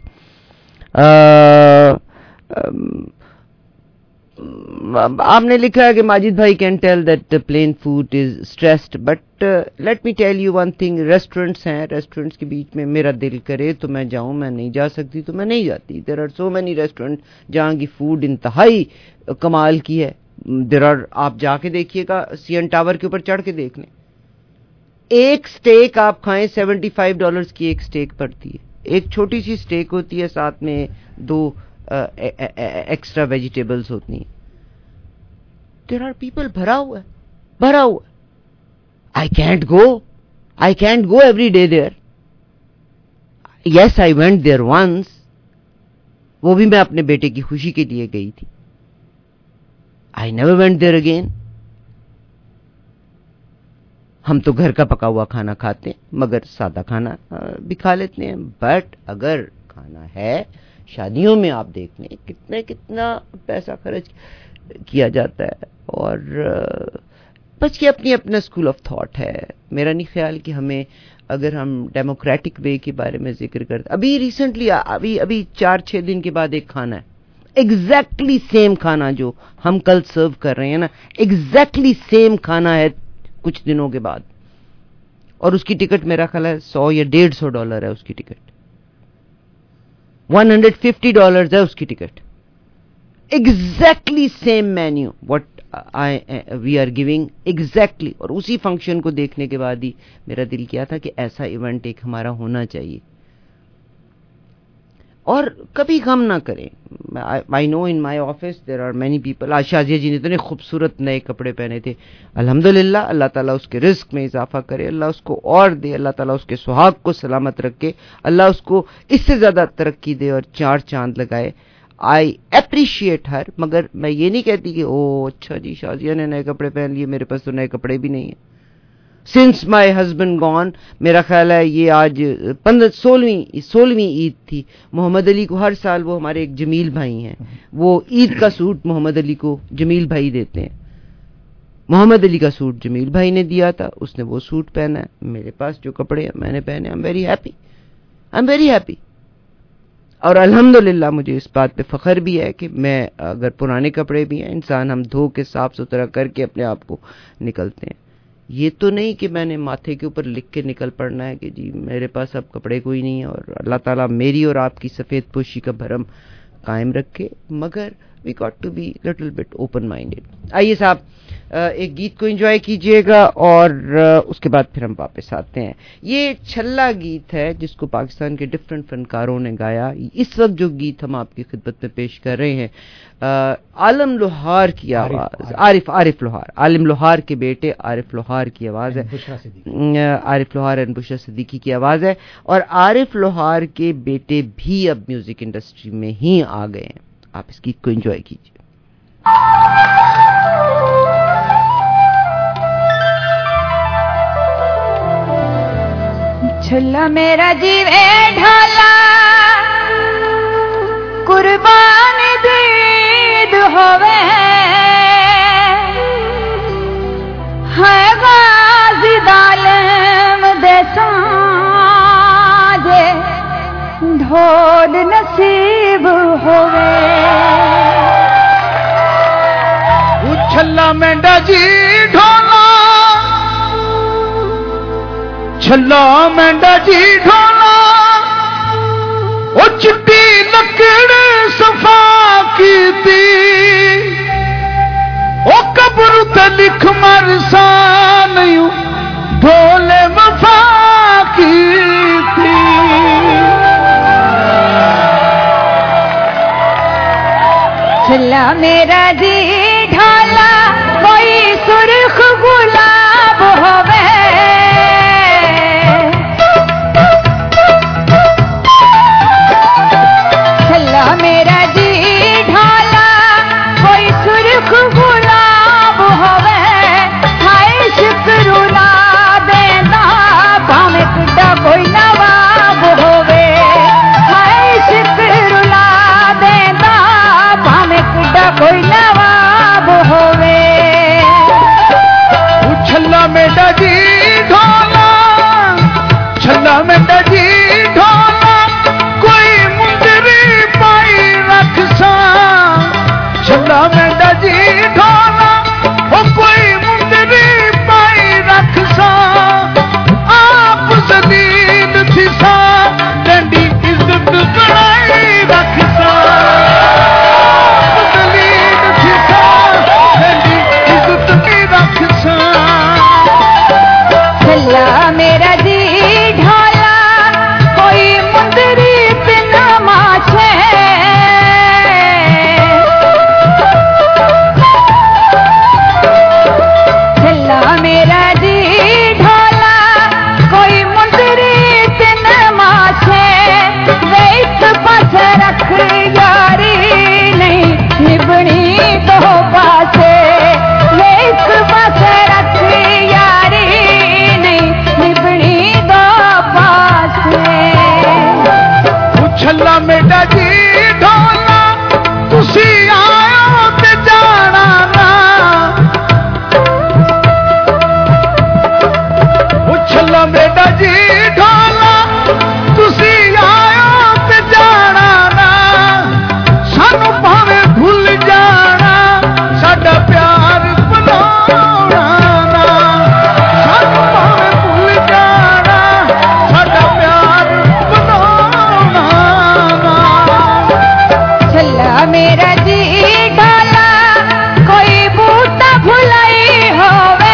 آپ نے لکھا ہے کہ ماجد بھائی can tell that plain food is stressed, but let me tell you one thing, restaurants ہیں, ریسٹورینٹس کے بیچ میں میرا دل کرے تو میں جاؤں, میں نہیں جا سکتی تو میں نہیں جاتی. There are so many restaurant جہاں کی فوڈ انتہائی کمال کی ہے. دیر آر, آپ جا کے دیکھیے گا, سی این ٹاور کے اوپر چڑھ کے دیکھ لیں, ایک سٹیک آپ کھائیں $75 کی ایک سٹیک پڑتی ہے. ایک چھوٹی سی سٹیک ہوتی ہے, ساتھ میں 2 ایکسٹرا ویجیٹیبلز ہوتی ہیں. دیر آر پیپل, بھرا ہوا ہے. I can't go every day there. Yes, I went there once. وہ بھی میں اپنے بیٹے کی خوشی کے لیے گئی تھی. I never went there again. ہم تو گھر کا پکا ہوا کھانا کھاتے ہیں, مگر سادہ کھانا بھی کھا لیتے ہیں. بٹ اگر کھانا ہے, شادیوں میں آپ دیکھ لیں کتنا پیسہ خرچ کیا جاتا ہے, اور بس یہ اپنا اسکول آف تھاٹ ہے. میرا نہیں خیال کہ ہمیں, اگر ہم ڈیموکریٹک وے کے بارے میں ذکر کرتے, ابھی ریسنٹلی ابھی 4-6 دن کے بعد ایک کھانا ہے, ایگزیکٹلی سیم کھانا جو ہم کل سرو کر رہے ہیں نا, ایگزیکٹلی سیم کھانا ہے کچھ دنوں کے بعد, اور اس کی ٹکٹ میرا خیال ہے $100 یا $150 ہے اس کی ٹکٹ, $150 ہے اس کی ticket. Exactly same menu what we are giving exactly. اور اسی فنکشن کو دیکھنے کے بعد ہی میرا دل کیا تھا کہ ایسا ایونٹ ایک ہمارا ہونا چاہیے. اور کبھی غم نہ کریں. I know in my office there are many people. آج شازیہ جی نے اتنے خوبصورت نئے کپڑے پہنے تھے, الحمدللہ, اللہ تعالیٰ اس کے رزق میں اضافہ کرے, اللہ اس کو اور دے, اللہ تعالیٰ اس کے سہاگ کو سلامت رکھے, اللہ اس کو اس سے زیادہ ترقی دے اور 4 چاند لگائے. آئی اپریشیٹ ہر, مگر میں یہ نہیں کہتی کہ او اچھا جی شازیہ نے نئے کپڑے پہن لیے, میرے پاس تو نئے کپڑے بھی نہیں ہیں. سنس مائی ہسبینڈ گون, میرا خیال ہے یہ آج 16ویں عید تھی. محمد علی کو ہر سال, وہ ہمارے ایک جمیل بھائی ہیں, وہ عید کا سوٹ محمد علی کو جمیل بھائی دیتے ہیں. محمد علی کا سوٹ جمیل بھائی نے دیا تھا, اس نے وہ سوٹ پہنا ہے. میرے پاس جو کپڑے ہیں میں نے پہنے, آئی ایم ویری ہیپی. اور الحمدللہ مجھے اس بات پہ فخر بھی ہے کہ میں, اگر پرانے کپڑے بھی ہیں, انسان ہم دھو کے صاف ستھرا کر کے اپنے آپ کو نکلتے ہیں. یہ تو نہیں کہ میں نے ماتھے کے اوپر لکھ کے نکل پڑنا ہے کہ جی میرے پاس اب کپڑے کوئی نہیں ہے, اور اللہ تعالیٰ میری اور آپ کی سفید پوشی کا بھرم قائم رکھے. مگر we got to be little bit open minded. آئیے صاحب ایک گیت کو انجوائے کیجئے گا, اور اس کے بعد پھر ہم واپس آتے ہیں. یہ چھلا گیت ہے جس کو پاکستان کے ڈفرینٹ فنکاروں نے گایا. اس وقت جو گیت ہم آپ کی خدمت میں پیش کر رہے ہیں, عالم لوہار کی آواز, عالم لوہار کے بیٹے عارف لوہار کی آواز ہے, عارف لوہار اینڈ بشرا صدیقی کی آواز ہے. اور عارف لوہار کے بیٹے بھی اب میوزک انڈسٹری میں ہی آ گئے ہیں. آپ اس گیت کو انجوائے کیجیے. چھلا میرا جیوے ڈھالا قربان دید ہوئے ہے غازی ظالم دے سانجے ڈھول نصیب ہوئے. छल्ला मेंढा जी ढोला, छल्ला मेंढा जी ढोला, ओ चिट्टी लकड़ सफा की थी, ओ कब्र ते लिख मरसा नहीं ढोले वफा की थी। छल्ला मेरा जी ढाला कोई सुर्ख गुलाब होवे, छल्ला मेरा जी ढाला कोई सुर्ख गुलाब होवे, हाय शुक्र ना देंदा भावे किड्डा कोई नवाब होवे, हाय शुक्र ना देंदा भावे किड्डा कोई नवाब होवे। छल्ला मेंढा जी ढोला, छल्ला मेंढा जी ढोला, कोई मुंदरी पाई रखसा, छल्ला मेंढा जी ढोला, ओ कोई मुंदरी पाई रखसा, आप जलील थी सा डंडी इज्जत बनाई रखसा, आप जलील थी सा डंडी इज्जत की रखसा। छल्ला मेरा जी ढाला कोई मुंदरी बिना माछे, छल्ला मेरा जी ढाला कोई मुंदरी बिना माछे, वे एक पास रख यारी नहीं निभनी दो पासे, वे एक पास रख यारी नहीं निभनी दो पासे। छल्ला मेंढा जी ढोला, तुसी आयो ते जाना ना, छल्ला मेंढा जी ढोला, तुसी आयो ते जाना ना, सानू भावे भूल जाना साडा प्यार भुलाउणा ना, सानू भावे भूल जाना साडा प्यार भुलाउणा ना। छल्ला मेरा जी ढाला कोई बूटा भुलाई होवे,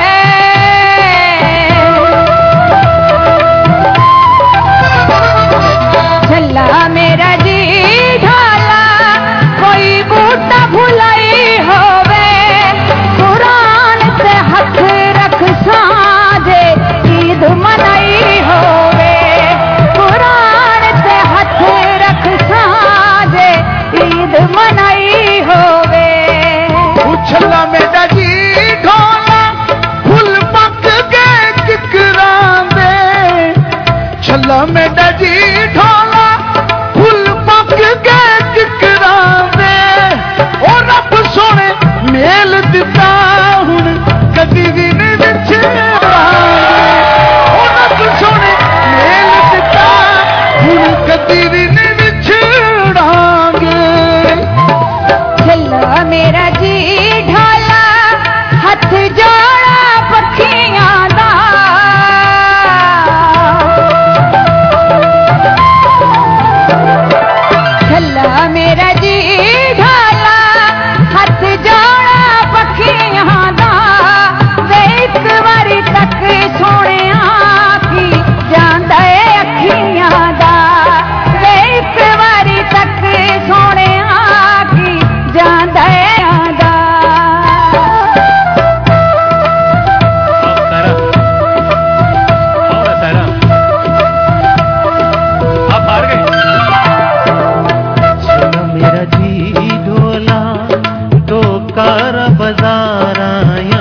छल्ला मेरा जी ढाला कोई बूटा भुलाई होवे, कुरान से हथ रख साजे ईद मनाई होवे, कुरान से हथ रख साजे ईद मनाई होवे। छल्ला मेंढा जी ढोला, फुल पक गए किकरां दे, छल्ला मेंढा जी ढोला, फुल पक गए किकरां दे, ओ रब सोने मेल दिता हुण कदी भी नहीं विछड़ांगे, ओ रब सोने मेल दिता हुण कदी भी नहीं विछड़ांगे। छल्ला मेरा जी ढाला हथ जोड़ा पखियां दा, छल्ला मेरा जी ढाला हथ जोड़ा पखियां दा, वे एक वारी तक सोने आखी जांदा ए अखियां दा, वे एक वारी तक सोने आखी जांदा ए आंदा। छल्ला मेरा जी ढोला, दो कार बाजार आया,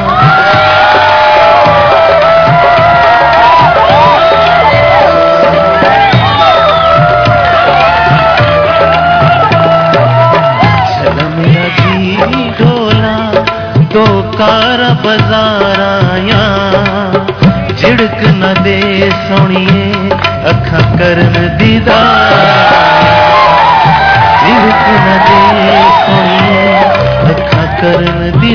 छल्ला मेरा जी ढोला, दो कार बाजार आया, झिड़क न दे सोनिए अखा करन दीदार, झिड़क न दे सोनिए अखा करन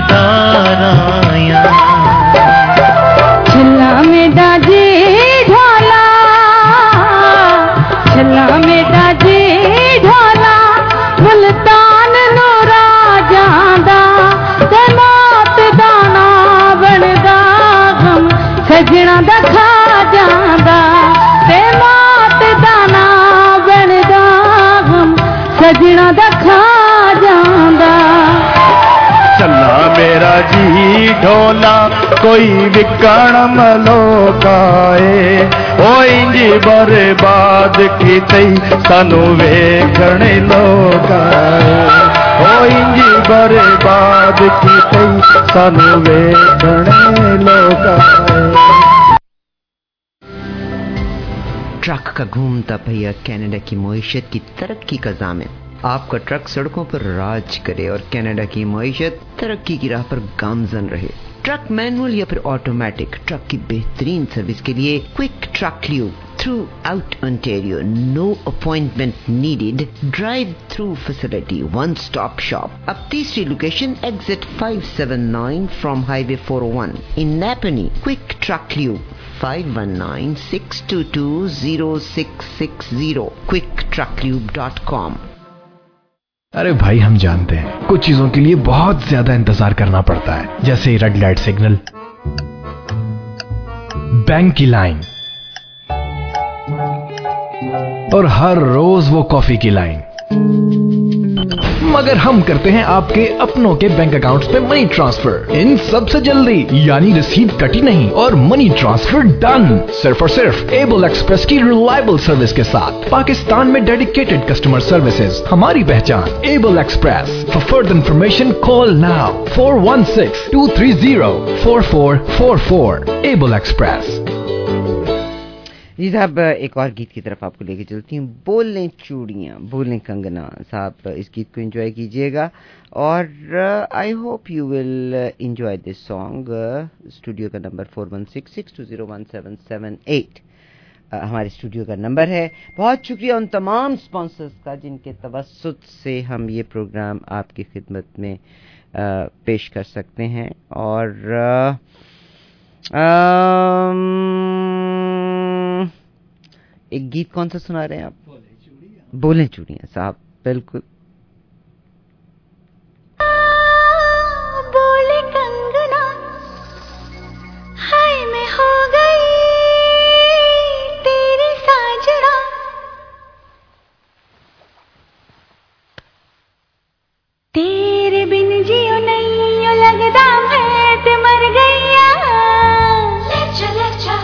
जी ढोला कोई विकण मलोकाए ओ इंजी बर्बाद कीते सानू वेखण लोकाए ओ इंजी बर्बाद कीते सानू वेखण लोकाए। ट्रक का घूमता पहिया कनाडा की मईशत की तरक्की का ज़ामिन। आपका ट्रक सड़कों पर राज करे और कनाडा की मईशत तरक्की की राह पर गामजन रहे। ट्रक मैनुअल या फिर ऑटोमेटिक, ट्रक की बेहतरीन सर्विस के लिए Quick truck Lube throughout Ontario, no appointment needed, drive through facility, one stop shop. अब तीसरी location exit 579 from highway 401 in Nepean. Quick truck Lube 519-622-0660 quicktrucklube.com। अरे भाई, हम जानते हैं कुछ चीजों के लिए बहुत ज्यादा इंतजार करना पड़ता है, जैसे रेड लाइट सिग्नल, बैंक की लाइन और हर रोज वो कॉफी की लाइन। मगर हम करते हैं आपके अपनों के बैंक अकाउंट्स पे मनी ट्रांसफर इन सबसे जल्दी, यानी रसीद कटी नहीं और मनी ट्रांसफर डन, सिर्फ और सिर्फ एबल एक्सप्रेस की रिलायबल सर्विस के साथ। पाकिस्तान में डेडिकेटेड कस्टमर सर्विसेज हमारी पहचान, Able Express. For further information call now 416-230-4444। Able Express. जी साहब, एक और गीत की तरफ आपको लेके चलती हूँ। बोलें चूड़ियाँ बोलें कंगना। साहब, इस गीत को एंजॉय कीजिएगा और I hope you will enjoy this song. Studio का नंबर 4166201778 हमारे स्टूडियो का नंबर है। बहुत शुक्रिया उन तमाम स्पॉन्सर्स का जिनके तवस्सुत से हम ये प्रोग्राम आपकी खिदमत में पेश कर सकते हैं। और एक गीत कौन सा सुना रहे हैं आप? बोलें चूड़ियाँ। साहब, बिल्कुल। बोले कंगना हाय मैं हो गई तेरी साजना, तेरे बिन जियो नहीं लगदा मैं ते मर गईया। ले चले जा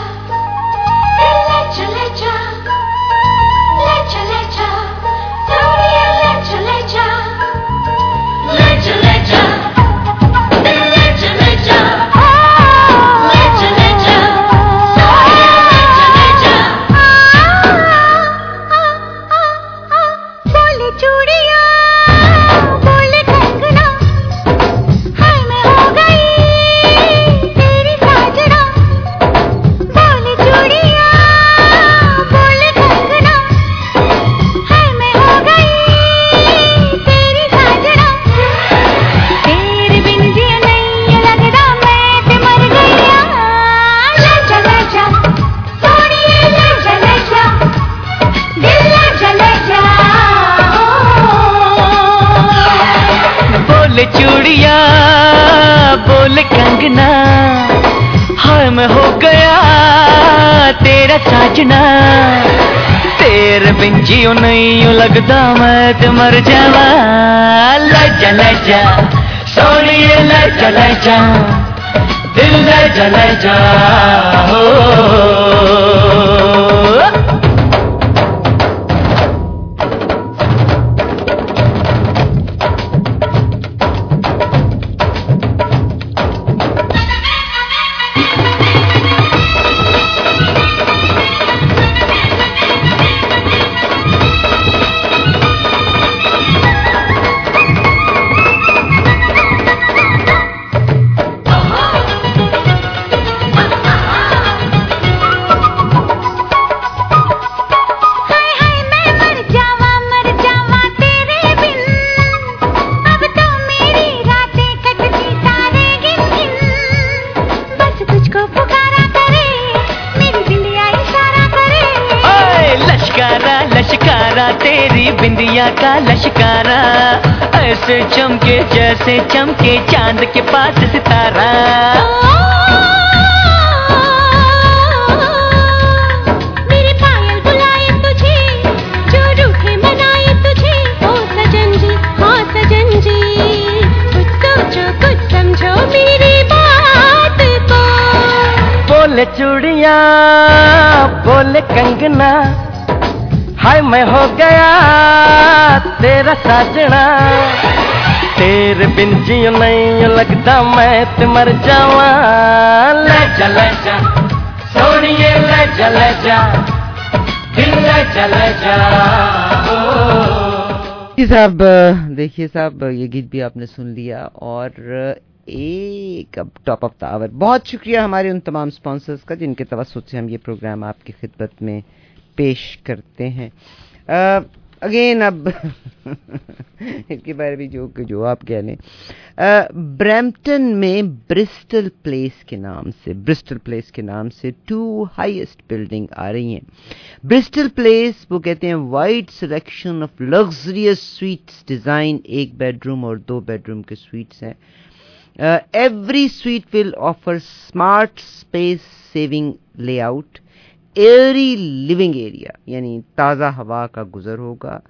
हाय मैं हो गया तेरा साजना, तेरे बिन जियो नहीं लगदा मैं ते मर जावा। लजा लजा सोनिए लजा लजा दिल लजा लजा हो। का लश्कारा ऐसे चमके जैसे चमके चांद के पास सितारा। मेरे पायल बुलाए तुझे जो रूठे मनाए तुझे। ओ सजन जी हाँ सजन जी, कुछ सोचो कुछ समझो मेरे बोले चूड़ियां बोले कंगना, हाय मैं हो गया तेरा साजना, तेरे बिन जियो नहीं लगता मैं ते मर जावा। ले जा सोनिए ले जा दिल ले जा। साहब देखिए साहब, ये गीत भी आपने सुन लिया और एक अब टॉप ऑफ द आवर। बहुत शुक्रिया हमारे उन तमाम स्पॉन्सर्स का जिनके तवस्सुत से हम ये प्रोग्राम आपकी खिदमत में पेश करते हैं। अगेन अब इसके बारे में जो आप कह लें, ब्रैम्पटन में ब्रिस्टल प्लेस के नाम से 2 हाईएस्ट बिल्डिंग आ रही हैं। ब्रिस्टल प्लेस वो कहते हैं wide selection of luxurious suites design, 1 bedroom और 2 बेडरूम के स्वीट्स हैं। Every suite will offer smart space saving layout, airy living area यानी ताज़ा हवा का गुजर होगा,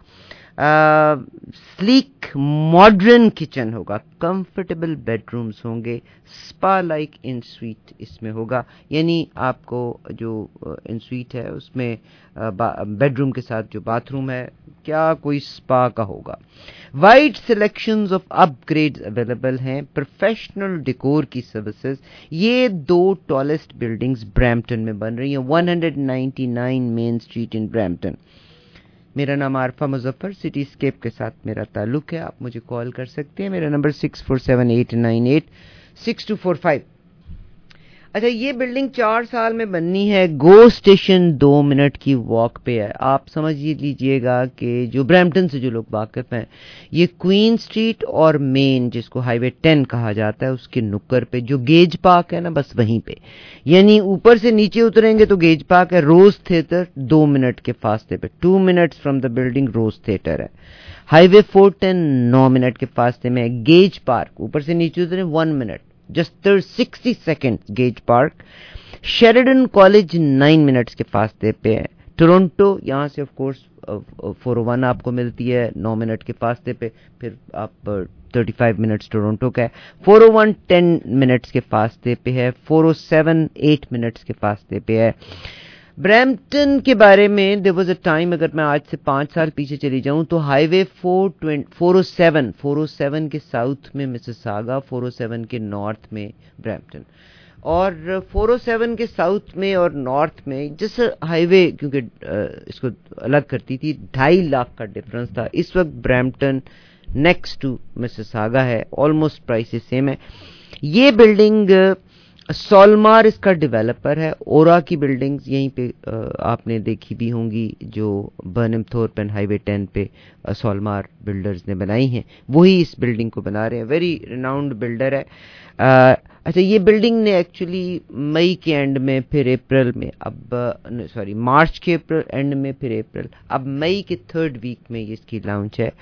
स्लीक मॉडर्न किचन होगा, कंफर्टेबल बेडरूम्स होंगे, स्पा लाइक इन स्वीट इसमें होगा, यानी आपको जो इन स्वीट है उसमें बेडरूम के साथ जो बाथरूम है क्या कोई स्पा का होगा। Wide selections of upgrades available हैं, प्रोफेशनल डेकोर की सर्विसेज। ये 2 टॉलेस्ट बिल्डिंग्स ब्रैम्पटन में बन रही हैं, 199 मेन स्ट्रीट इन ब्रैम्पटन। मेरा नाम आरफा मुजफ्फर, सिटी स्केप के साथ मेरा ताल्लुक है। आप मुझे कॉल कर सकते हैं, मेरा नंबर 6478986245। अच्छा, ये बिल्डिंग 4 साल में बननी है, गो स्टेशन 2 मिनट की वॉक पे है। आप समझ लीजिएगा कि जो ब्रैम्पटन से जो लोग वाकिफ हैं, ये क्वीन स्ट्रीट और मेन जिसको हाईवे 10 कहा जाता है उसके नुक्कर पे जो गेज पार्क है ना, बस वहीं पे, यानी ऊपर से नीचे उतरेंगे तो गेज पार्क है, रोज थिएटर 2 मिनट के फासले पे, 2 minutes from the building Rose Theatre है। हाईवे 410 9 मिनट के फासले में है, गेज पार्क ऊपर से नीचे उतरे 1 minute, just 60 second Gage Park. Sheridan College 9 minutes के फासले पे है। टोरंटो यहाँ से ऑफ कोर्स 401 आपको मिलती है 9 मिनट के फासले पे, फिर आप 35 मिनट्स टोरंटो का है। 401 10 मिनट्स के फासले पे है। 407 8 मिनट्स के फासले पे है। ब्रैम्पटन के बारे में देयर वाज अ टाइम, अगर मैं आज से 5 साल पीछे चली जाऊं तो हाईवे 407 के साउथ में मिसिसागा, 407 के नॉर्थ में ब्रैम्पटन, और 407 के साउथ में और नॉर्थ में जिस हाईवे क्योंकि इसको अलग करती थी 2.5 लाख का डिफरेंस था। इस वक्त ब्रैम्पटन नेक्स्ट टू मिसिसागा है, ऑलमोस्ट प्राइसेस सेम है। ये बिल्डिंग सोलमार इसका डेवलपर है। ओरा की बिल्डिंग्स यहीं पे आपने देखी भी होंगी जो बर्नम थोर्प एंड हाईवे 10 पे सोलमार बिल्डर्स ने बनाई हैं, वही इस बिल्डिंग को बना रहे हैं। वेरी रिनाउंड बिल्डर है। अच्छा, ये बिल्डिंग ने एक्चुअली मई के एंड में फिर अप्रैल में, मार्च के एंड में फिर अप्रैल, अब मई के 3rd वीक में इसकी लॉन्च है।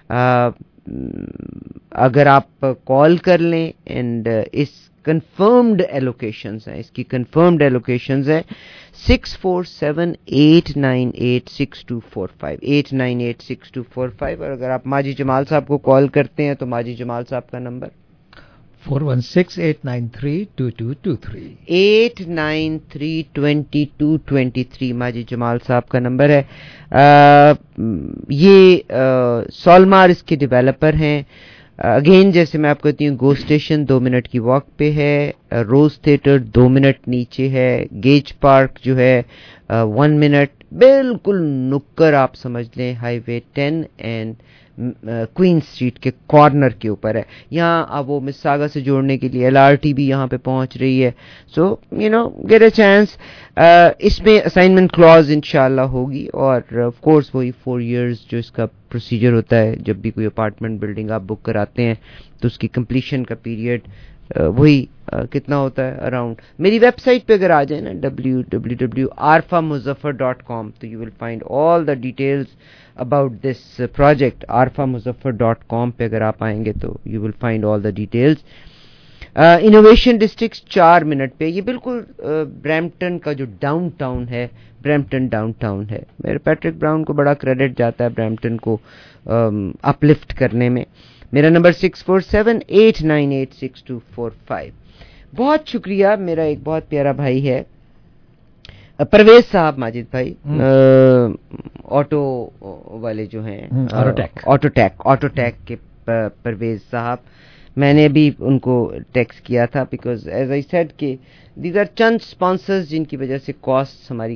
अगर आप कॉल कर लें एंड इस कंफर्म्ड एलोकेशंस हैं, इसकी कंफर्म्ड एलोकेशंस है 6478986245 8986245। और अगर आप माजी जमाल साहब को कॉल करते हैं तो माजी जमाल साहब का नंबर 4168932223 8932223 माजी जमाल साहब का नंबर है। ये सोलमार इसके डेवलपर हैं। अगेन जैसे मैं आपको कहती हूँ, गो स्टेशन 2 मिनट की वॉक पे है, रोज थिएटर 2 मिनट नीचे है, गेज पार्क जो है 1 मिनट, बिल्कुल नुक्कर आप समझ लें हाईवे 10 एंड क्वीन स्ट्रीट के कॉर्नर के ऊपर है। यहाँ अब वो मिसिसागा से जोड़ने के लिए LRT भी यहाँ पे पहुँच रही है। So get a chance. इसमें असाइनमेंट क्लॉज इंशाल्लाह होगी और ऑफ कोर्स वही 4 इयर्स जो इसका प्रोसीजर होता है, जब भी कोई अपार्टमेंट बिल्डिंग आप बुक कराते हैं तो उसकी कंप्लीशन का पीरियड वही कितना होता है अराउंड। मेरी वेबसाइट पे अगर आ जाए ना www.arfamuzaffar.com तो you will find all the details about this project. arfamuzaffar.com पे अगर आप आएंगे तो you will find all the details. Innovation district 4 minute पे, ये बिल्कुल ब्रैम्पटन का जो डाउनटाउन है, ब्रैम्पटन डाउनटाउन है। मेरे पैट्रिक ब्राउन को बड़ा क्रेडिट जाता है ब्रैम्पटन को अपलिफ्ट करने में। मेरा नंबर 6478986245। बहुत शुक्रिया। मेरा एक बहुत प्यारा भाई है پرویز صاحب, ماجد بھائی, آٹو والے جو ہیں, آٹو ٹیک کے پرویز صاحب, میں نے بھی ان کو ٹیکسٹ کیا تھا, بیکاز ایز آئی سیڈ کہ دیز آر چند اسپانسرز جن کی وجہ سے کاسٹ ہماری